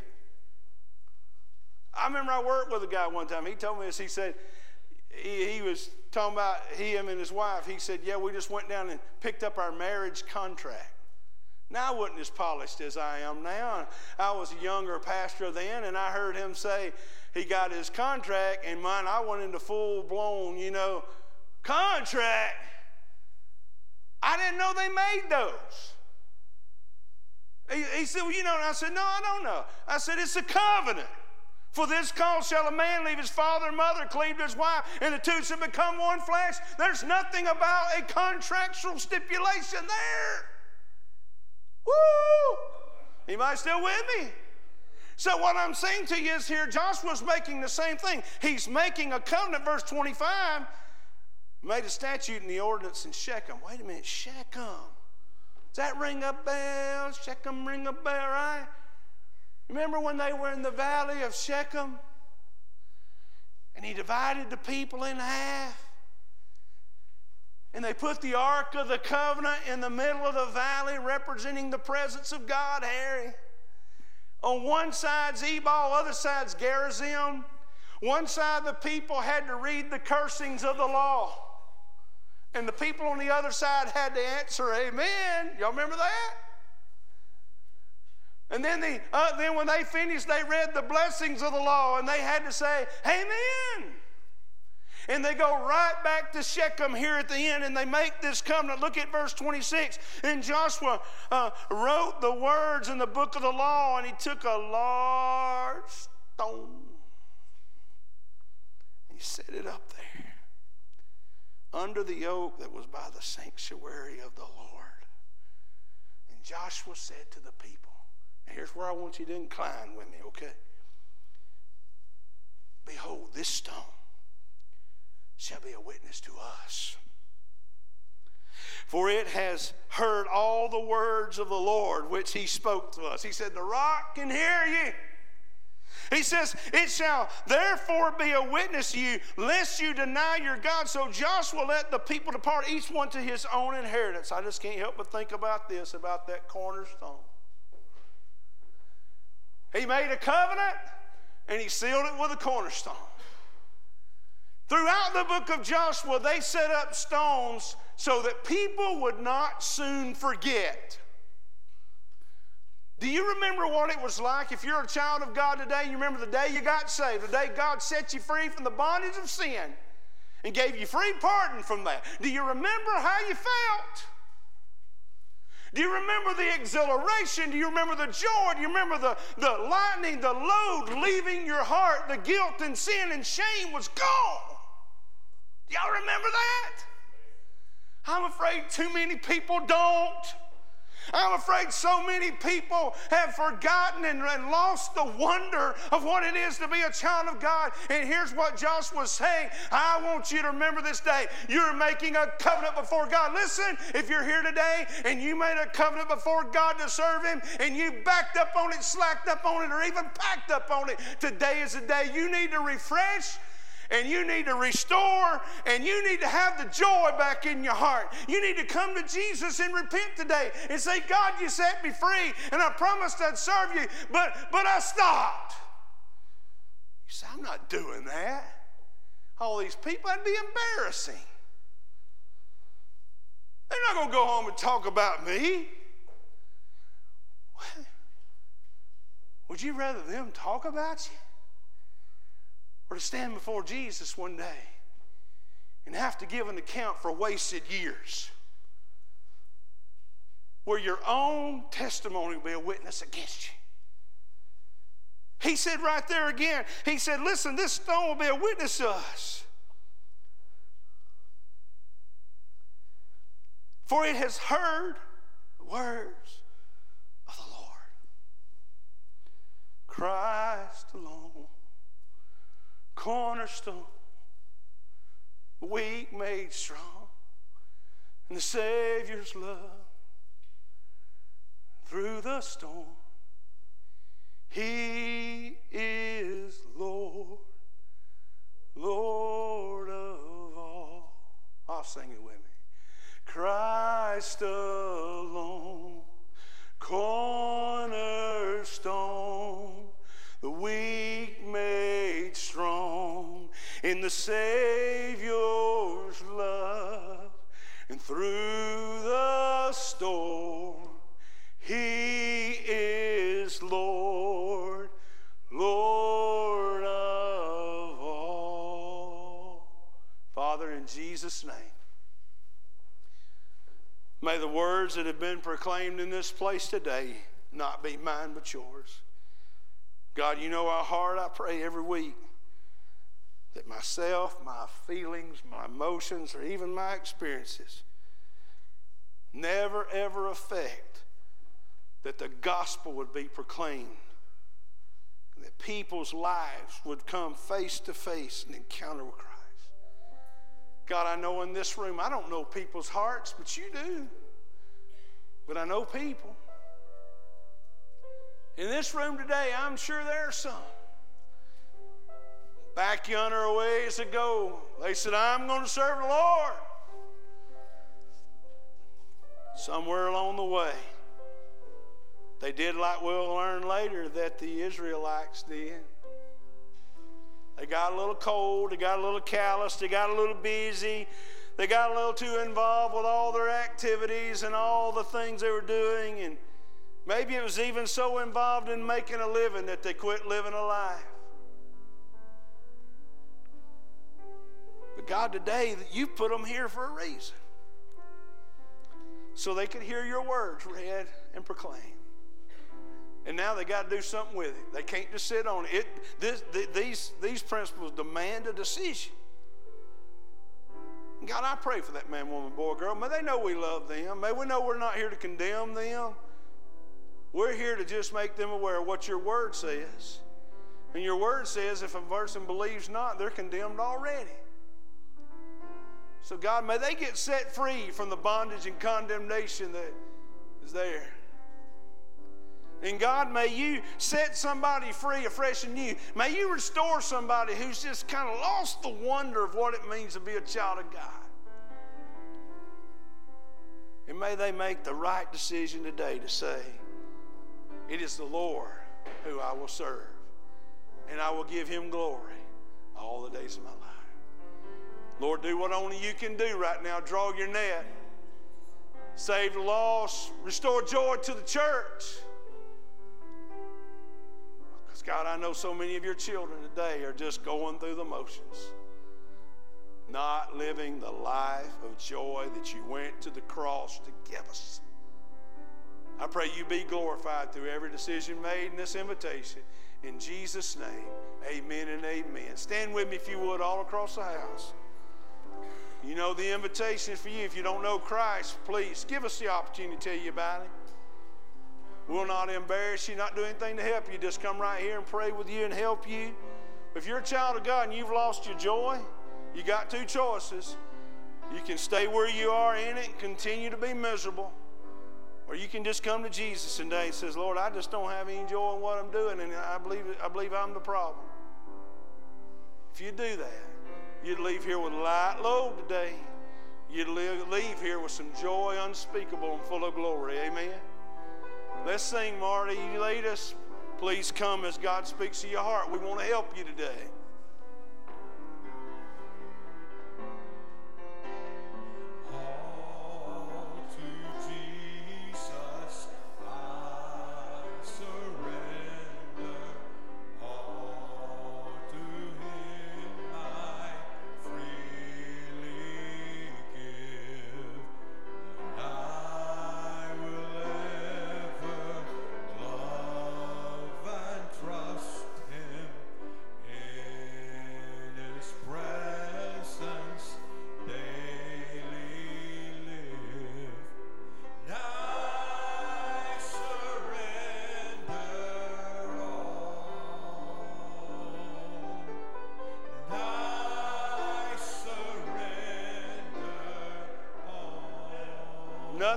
I remember I worked with a guy one time. He told me this. He said, he, he was talking about him and his wife. He said, yeah, we just went down and picked up our marriage contract. Now, I wasn't as polished as I am now. I was a younger pastor then, and I heard him say he got his contract, and mine, I went into full-blown, you know, contract. I didn't know they made those. He, he said, well, you know, and I said, no, I don't know. I said, it's a covenant. For this cause shall a man leave his father and mother, cleave to his wife, and the two shall become one flesh. There's nothing about a contractual stipulation there. Woo! Anybody still with me? So what I'm saying to you is here, Joshua's making the same thing. He's making a covenant, verse twenty-five, made a statute in the ordinance in Shechem. Wait a minute, Shechem. Does that ring a bell? Shechem ring a bell, right? Remember when they were in the valley of Shechem? And he divided the people in half? And they put the Ark of the Covenant in the middle of the valley, representing the presence of God, Harry. On one side's Ebal, other side's Gerizim. One side the people had to read the cursings of the law. And the people on the other side had to answer, amen. Y'all remember that? And then, the, uh, then when they finished, they read the blessings of the law, and they had to say, amen. And they go right back to Shechem here at the end, and they make this covenant. Look at verse twenty-six. And Joshua uh, wrote the words in the book of the law, and he took a large stone. He set it up there under the oak that was by the sanctuary of the Lord. And Joshua said to the people, now here's where I want you to incline with me, okay? Behold, this stone shall be a witness to us. For it has heard all the words of the Lord which he spoke to us. He said, the rock can hear you. He says, it shall therefore be a witness to you, lest you deny your God. So Joshua let the people depart, each one to his own inheritance. I just can't help but think about this, about that cornerstone. He made a covenant, and he sealed it with a cornerstone. Throughout the book of Joshua, they set up stones so that people would not soon forget. Do you remember what it was like? If you're a child of God today, you remember the day you got saved, the day God set you free from the bondage of sin and gave you free pardon from that. Do you remember how you felt? Do you remember the exhilaration? Do you remember the joy? Do you remember the, the lightning, the load leaving your heart? The guilt and sin and shame was gone. Y'all remember that? I'm afraid too many people don't. I'm afraid so many people have forgotten and, and lost the wonder of what it is to be a child of God. And here's what Joshua's saying. I want you to remember this day. You're making a covenant before God. Listen, if you're here today and you made a covenant before God to serve him and you backed up on it, slacked up on it, or even packed up on it, today is the day you need to refresh. And you need to restore, and you need to have the joy back in your heart. You need to come to Jesus and repent today and say, God, you set me free, and I promised I'd serve you, but, but I stopped. You say, I'm not doing that. All these people, that'd be embarrassing. They're not going to go home and talk about me. Would you rather them talk about you? Or to stand before Jesus one day and have to give an account for wasted years, where your own testimony will be a witness against you. He said right there again, he said, listen, this stone will be a witness to us. For it has heard the words of the Lord. Christ alone, cornerstone, the weak made strong, and the Savior's love. Through the storm, He is Lord, Lord of all. I'll sing it with me. Christ alone, cornerstone, the weak made strong, in the Savior's love, and through the storm, He is Lord, Lord of all. Father, in Jesus' name, may the words that have been proclaimed in this place today not be mine but yours. God, you know our heart. I pray every week that myself, my feelings, my emotions, or even my experiences never ever affect that the gospel would be proclaimed, and that people's lives would come face to face and encounter with Christ. God, I know in this room, I don't know people's hearts, but you do. But I know people. In this room today, I'm sure there are some. Back yonder a ways ago, they said, I'm going to serve the Lord. Somewhere along the way, they did like we'll learn later that the Israelites did. They got a little cold, they got a little callous, they got a little busy, they got a little too involved with all their activities and all the things they were doing, and maybe it was even so involved in making a living that they quit living a life. But God, today, you put them here for a reason, so they could hear your words read and proclaimed. And now they got to do something with it. They can't just sit on it. it this, th- these, these principles demand a decision. God, I pray for that man, woman, boy, girl. May they know we love them. May we know we're not here to condemn them. We're here to just make them aware of what your word says. And your word says if a person believes not, they're condemned already. So God, may they get set free from the bondage and condemnation that is there. And God, may you set somebody free afresh and new. May you restore somebody who's just kind of lost the wonder of what it means to be a child of God. And may they make the right decision today to say, it is the Lord who I will serve, and I will give him glory all the days of my life. Lord, do what only you can do right now. Draw your net. Save the lost. Restore joy to the church. Because, God, I know so many of your children today are just going through the motions, not living the life of joy that you went to the cross to give us. I pray you be glorified through every decision made in this invitation. In Jesus' name, amen and amen. Stand with me if you would all across the house. You know the invitation is for you. If you don't know Christ, please give us the opportunity to tell you about him. We'll not embarrass you, not do anything to help you. Just come right here and pray with you and help you. If you're a child of God and you've lost your joy, you got two choices. You can stay where you are in it and continue to be miserable. Or you can just come to Jesus today and says, Lord, I just don't have any joy in what I'm doing, and I believe, I believe I'm the problem. If you do that, you'd leave here with a light load today. You'd leave here with some joy unspeakable and full of glory. Amen. Let's sing, Marty. You lead us. Please come as God speaks to your heart. We want to help you today. Trust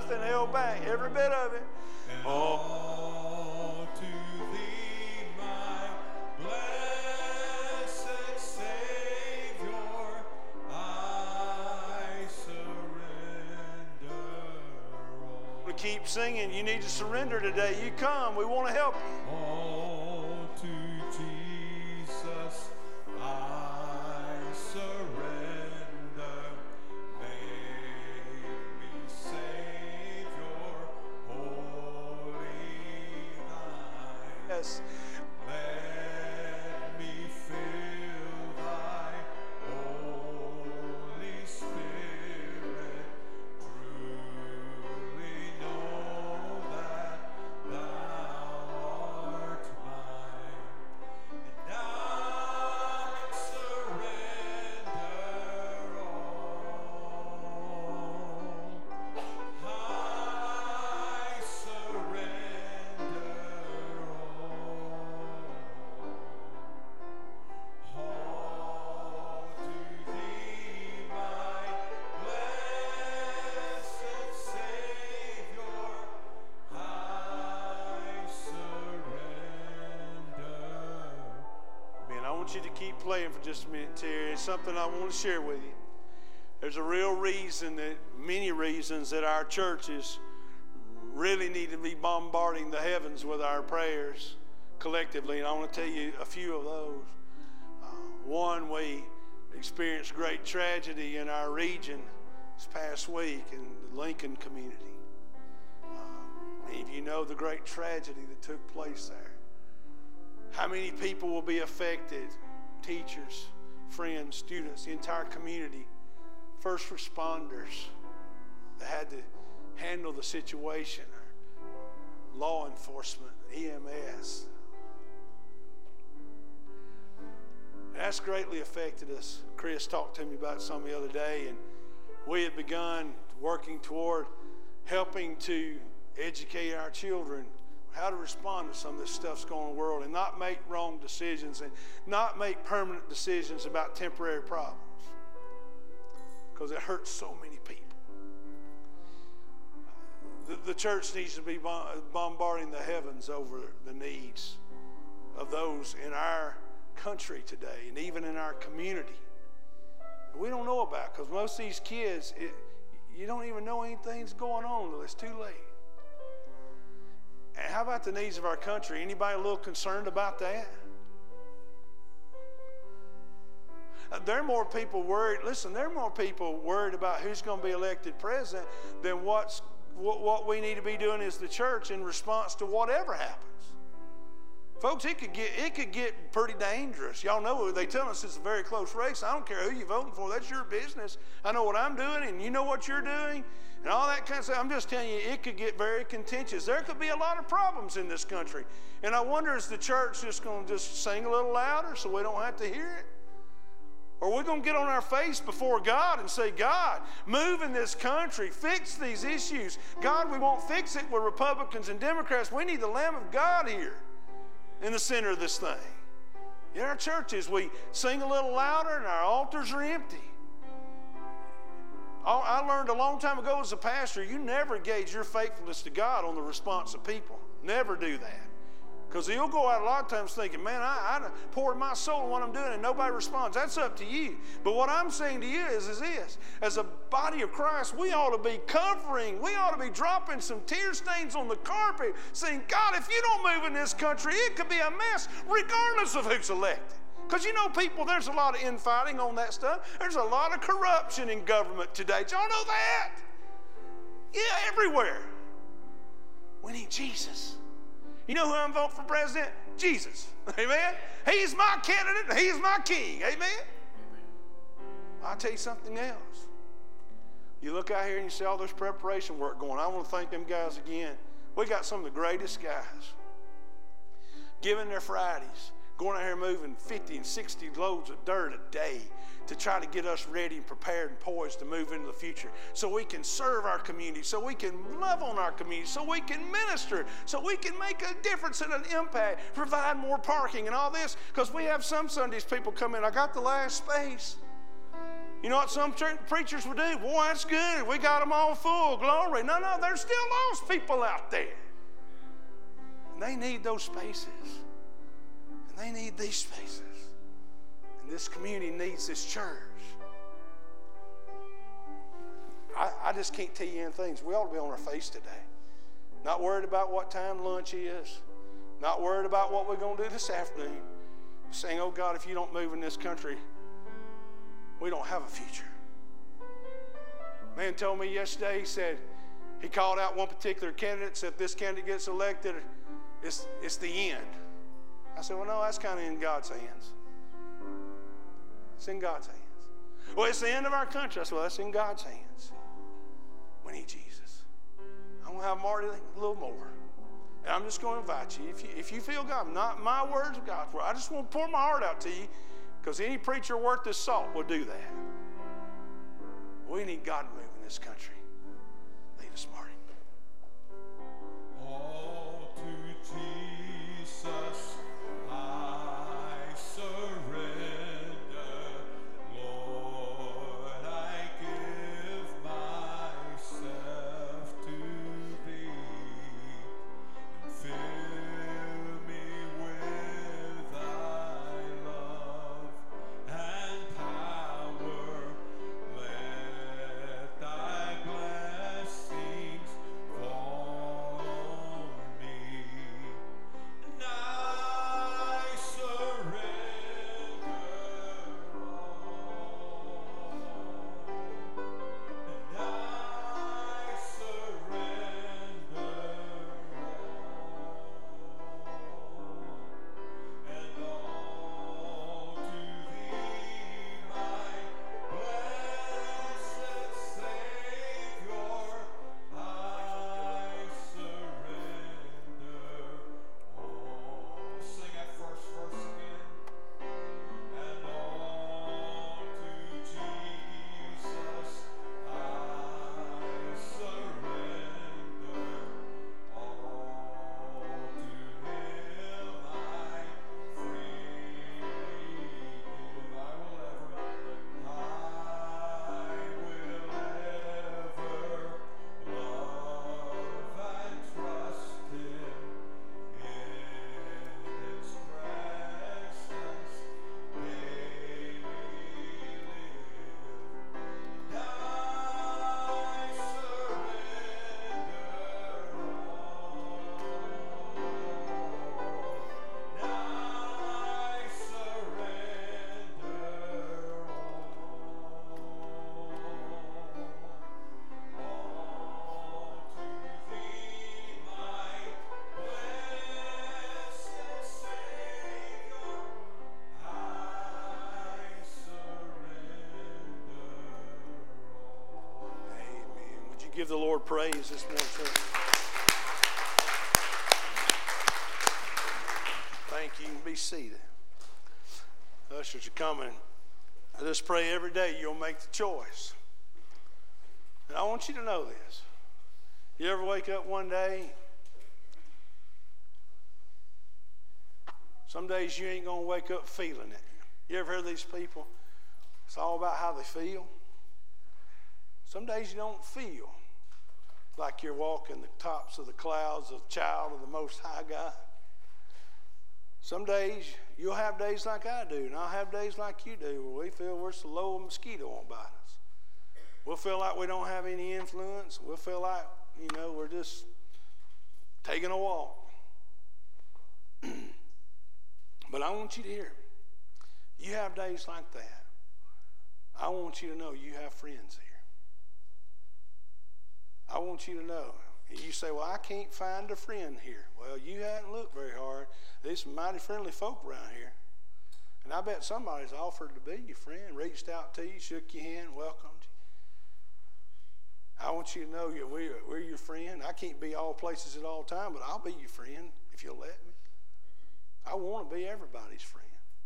nothing held back, every bit of it. And all to thee, my blessed Savior, I surrender all. To keep singing, you need to surrender today. You come, we want to help you. All to Jesus I surrender. Make me Savior, wholly thine. Yes. Let me feel thy Holy Spirit, truly know that thou art mine, and I surrender all. I surrender all. All to thee, my blessed Savior, I surrender. Man, I want you to keep playing for just a minute, Terry. It's something I want to share with you. There's a real reason, that many reasons, that our churches really need to be bombarding the heavens with our prayers collectively, and I want to tell you a few of those. Uh, one, we experienced great tragedy in our region this past week in the Lincoln community. Uh, many of you know the great tragedy that took place there. How many people will be affected? Teachers, friends, students, the entire community, first responders that had to handle the situation, law enforcement, E M S. That's greatly affected us. Chris talked to me about some the other day, and we had begun working toward helping to educate our children how to respond to some of this stuff's going on in the world and not make wrong decisions and not make permanent decisions about temporary problems, because it hurts so many people. The, the church needs to be bombarding the heavens over the needs of those in our country today and even in our community. We don't know about, because most of these kids, it, you don't even know anything's going on until it's too late. And how about the needs of our country? Anybody a little concerned about that? Uh, there are more people worried. Listen, there are more people worried about who's going to be elected president than what's what, what we need to be doing as the church in response to whatever happens. Folks, it could get it could get pretty dangerous. Y'all know they tell us it's a very close race. I don't care who you're voting for. That's your business. I know what I'm doing, and you know what you're doing, and all that kind of stuff. I'm just telling you, it could get very contentious. There could be a lot of problems in this country. And I wonder, is the church just going to just sing a little louder so we don't have to hear it? Or we're going to get on our face before God and say, God, move in this country. Fix these issues. God, we won't fix it with Republicans and Democrats. We need the Lamb of God here in the center of this thing. In our churches, we sing a little louder and our altars are empty. I learned a long time ago as a pastor, you never gauge your faithfulness to God on the response of people. Never do that. Because you'll go out a lot of times thinking, man, I, I poured my soul in what I'm doing and nobody responds. That's up to you. But what I'm saying to you is, is this. As a body of Christ, we ought to be covering. We ought to be dropping some tear stains on the carpet saying, God, if you don't move in this country, it could be a mess regardless of who's elected. Because you know, people, there's a lot of infighting on that stuff. There's a lot of corruption in government today. Y'all know that? Yeah, everywhere. We need Jesus. You know who I'm voting for president? Jesus. Amen? He's my candidate and he's my king. Amen? I'll tell you something else. You look out here and you see all this preparation work going on. I want to thank them guys again. We got some of the greatest guys giving their Fridays, going out here moving fifty and sixty loads of dirt a day to try to get us ready and prepared and poised to move into the future so we can serve our community, so we can love on our community, so we can minister, so we can make a difference and an impact, provide more parking and all this. Because we have some Sundays people come in, I got the last space. You know what some church preachers would do? Boy, that's good. We got them all full. Glory. No, no, there's still lost people out there. And they need those spaces. And they need these spaces. And this community needs this church. I, I just can't tell you any things. We ought to be on our face today. Not worried about what time lunch is. Not worried about what we're going to do this afternoon. Saying, oh God, if you don't move in this country, we don't have a future. Man told me yesterday, he said, he called out one particular candidate, said if this candidate gets elected, it's, it's the end. I said, well, no, that's kind of in God's hands. It's in God's hands. Well, it's the end of our country. I said, well, that's in God's hands. We need Jesus. I'm going to have Marty a little more. And I'm just going to invite you. If you, if you feel God, not my words, God's word. I just want to pour my heart out to you because any preacher worth his salt will do that. We need God to move in this country. Lead us, Marty. All to Jesus I surrender. Lord, I give myself to thee. Fill me with thy love and power. Let thy blessings fall on me. And I surrender all. And I surrender all. And all to thee, my blessed Savior, I surrender all. Sing that first verse again. And all to Jesus I surrender. All to Him I freely give. I will ever, I will ever love and trust Him in His presence daily live. And I surrender all. And I surrender all. All to thee, my blessed Savior, I surrender all. Amen. Would you give the Lord praise this morning, church? Thank you. You can be seated. Ushers are coming. I just pray every day you'll make the choice. And I want you to know this. You ever wake up one day, some days you ain't going to wake up feeling it. You ever heard these people? It's all about how they feel. Some days you don't feel like you're walking the tops of the clouds, a child of the Most High God. Some days you'll have days like I do, and I'll have days like you do, where we feel we're so low a mosquito won't bite us. We'll feel like we don't have any influence. We'll feel like, you know, we're just taking a walk. But I want you to hear me. You have days like that. I want you to know you have friends here. I want you to know. You say, well, I can't find a friend here. Well, you haven't looked very hard. There's some mighty friendly folk around here. And I bet somebody's offered to be your friend, reached out to you, shook your hand, welcomed you. I want you to know that we're, we're your friend. I can't be all places at all time, but I'll be your friend if you'll let me. I want to be everybody's friend.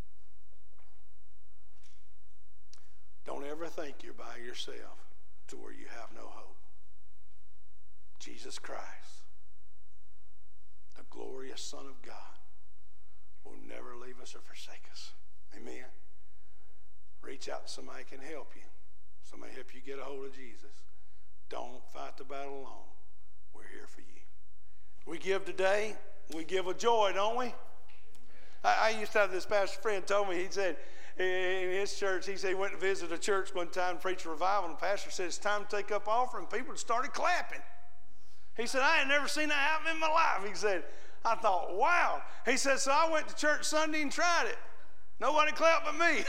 Don't ever think you're by yourself to where you have no hope. Jesus Christ, the glorious Son of God, will never leave us or forsake us. Amen. Reach out to somebody who can help you. Somebody help you get a hold of Jesus. Don't fight the battle alone. We're here for you. We give today. We give with joy, don't we? I, I used to have this pastor friend told me, he said, in his church, he said he went to visit a church one time and preached a revival, and the pastor said, it's time to take up offering. People started clapping. He said, I had never seen that happen in my life. He said, I thought, wow. He said, so I went to church Sunday and tried it. Nobody clapped but me.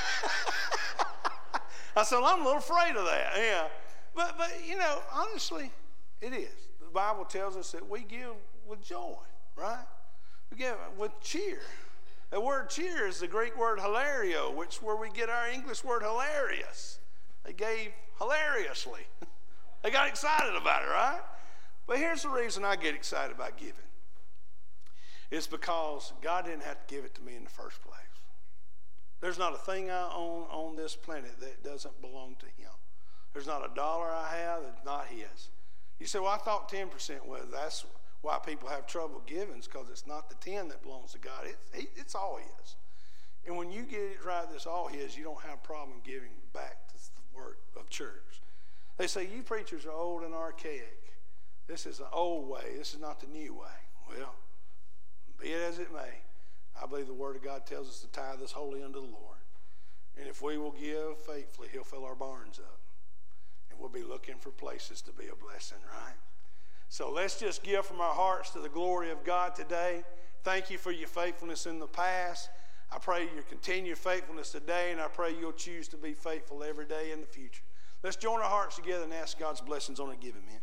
I said, well, I'm a little afraid of that. Yeah. But, but, you know, honestly, it is. The Bible tells us that we give with joy, right? We give with cheer. The word cheer is the Greek word hilario, which is where we get our English word hilarious. They gave hilariously. They got excited about it, right? But here's the reason I get excited about giving. It's because God didn't have to give it to me in the first place. There's not a thing I own on this planet that doesn't belong to him. There's not a dollar I have that's not his. You say, well, I thought ten percent was. That's why people have trouble giving, is because it's not the ten that belongs to God. It's, it's all his. And when you get it right, that's all his, you don't have a problem giving back to the work of church. They say, you preachers are old and archaic. This is an old way. This is not the new way. Well, be it as it may, I believe the Word of God tells us to tithe is holy unto the Lord. And if we will give faithfully, he'll fill our barns up. And we'll be looking for places to be a blessing, right? So let's just give from our hearts to the glory of God today. Thank you for your faithfulness in the past. I pray your continued faithfulness today, and I pray you'll choose to be faithful every day in the future. Let's join our hearts together and ask God's blessings on a giving, man.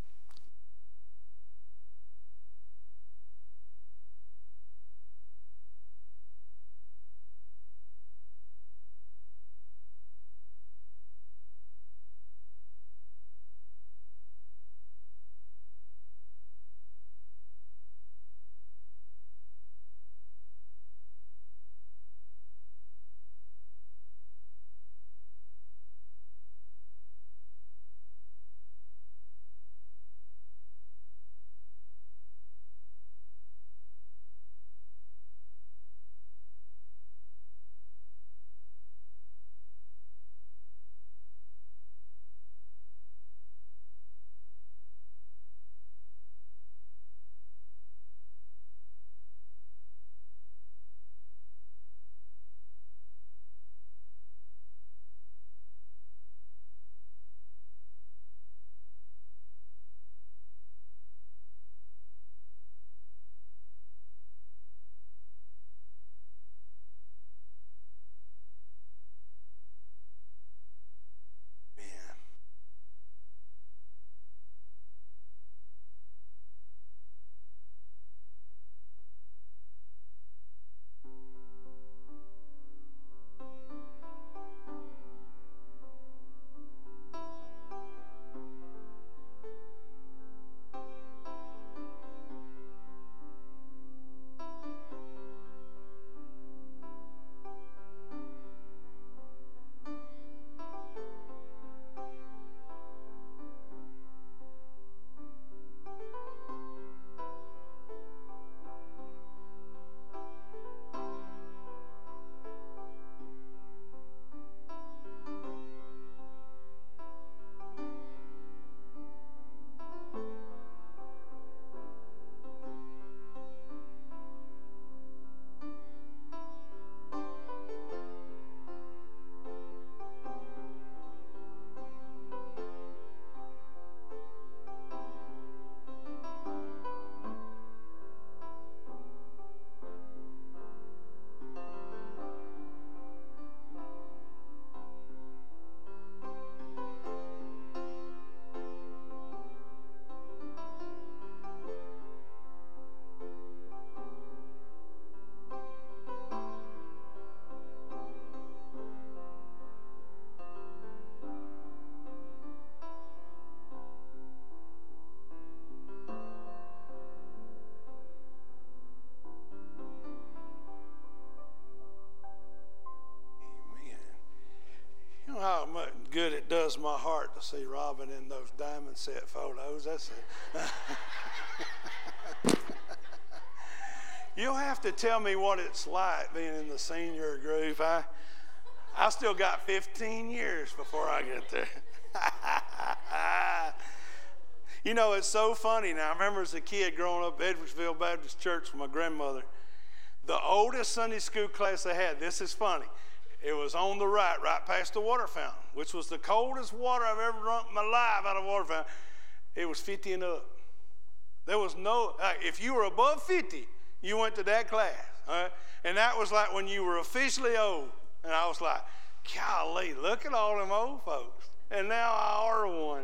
How much good it does my heart to see Robin in those diamond set photos. That's it. You'll have to tell me what it's like being in the senior group. I, I still got fifteen years before I get there. You know, it's so funny now. I remember as a kid growing up at Edwardsville Baptist Church with my grandmother, the oldest Sunday school class they had, this is funny, it was on the right, right past the water fountain, which was the coldest water I've ever drunk in my life out of a water fountain. It was fifty and up. There was no, uh, if you were above fifty, you went to that class. All right? And that was like when you were officially old. And I was like, golly, look at all them old folks. And now I are one.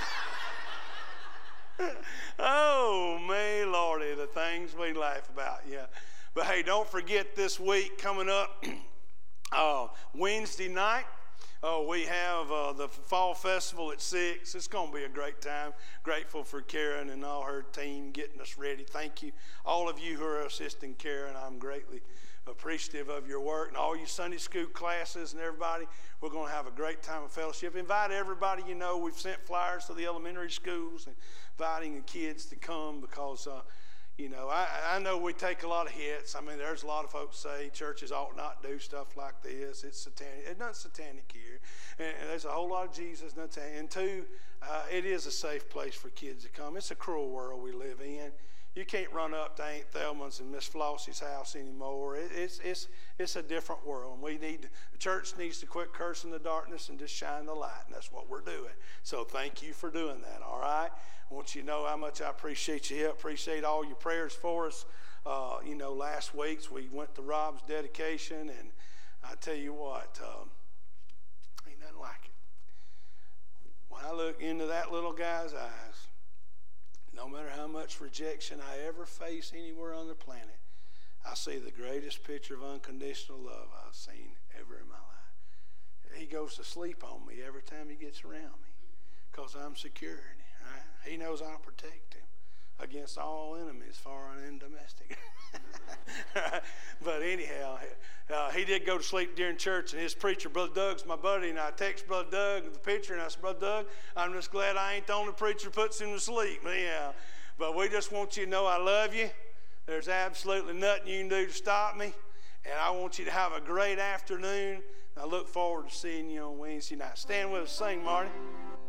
Oh, me, Lordy, the things we laugh about, yeah. But hey, don't forget this week coming up, uh, Wednesday night, uh, we have uh, the Fall Festival at six. It's going to be a great time. Grateful for Karen and all her team getting us ready. Thank you, all of you who are assisting Karen. I'm greatly appreciative of your work, and all you Sunday school classes and everybody. We're going to have a great time of fellowship. Invite everybody you know. We've sent flyers to the elementary schools and inviting the kids to come because, uh, you know, I, I know we take a lot of hits. I mean, there's a lot of folks say churches ought not do stuff like this. It's satanic. It's not satanic here. And, and there's a whole lot of Jesus. Not satanic. And two, uh, it is a safe place for kids to come. It's a cruel world we live in. You can't run up to Aunt Thelma's and Miss Flossie's house anymore. It, it's it's it's a different world. And we need the church needs to quit cursing the darkness and just shine the light, and that's what we're doing. So thank you for doing that. All right. I want you to know how much I appreciate your help. Appreciate all your prayers for us. Uh, you know, last week's we went to Rob's dedication, and I tell you what, um, ain't nothing like it. When I look into that little guy's eyes, no matter how much rejection I ever face anywhere on the planet, I see the greatest picture of unconditional love I've seen ever in my life. He goes to sleep on me every time he gets around me because I'm secure. Right? He knows I'll protect him against all enemies, foreign and domestic. But anyhow, uh, he did go to sleep during church, and his preacher, Brother Doug's my buddy, and I text Brother Doug the picture, and I said, Brother Doug, I'm just glad I ain't the only preacher who puts him to sleep. But anyhow, but we just want you to know I love you. There's absolutely nothing you can do to stop me, and I want you to have a great afternoon. I look forward to seeing you on Wednesday night. Stand with us, sing, Marty.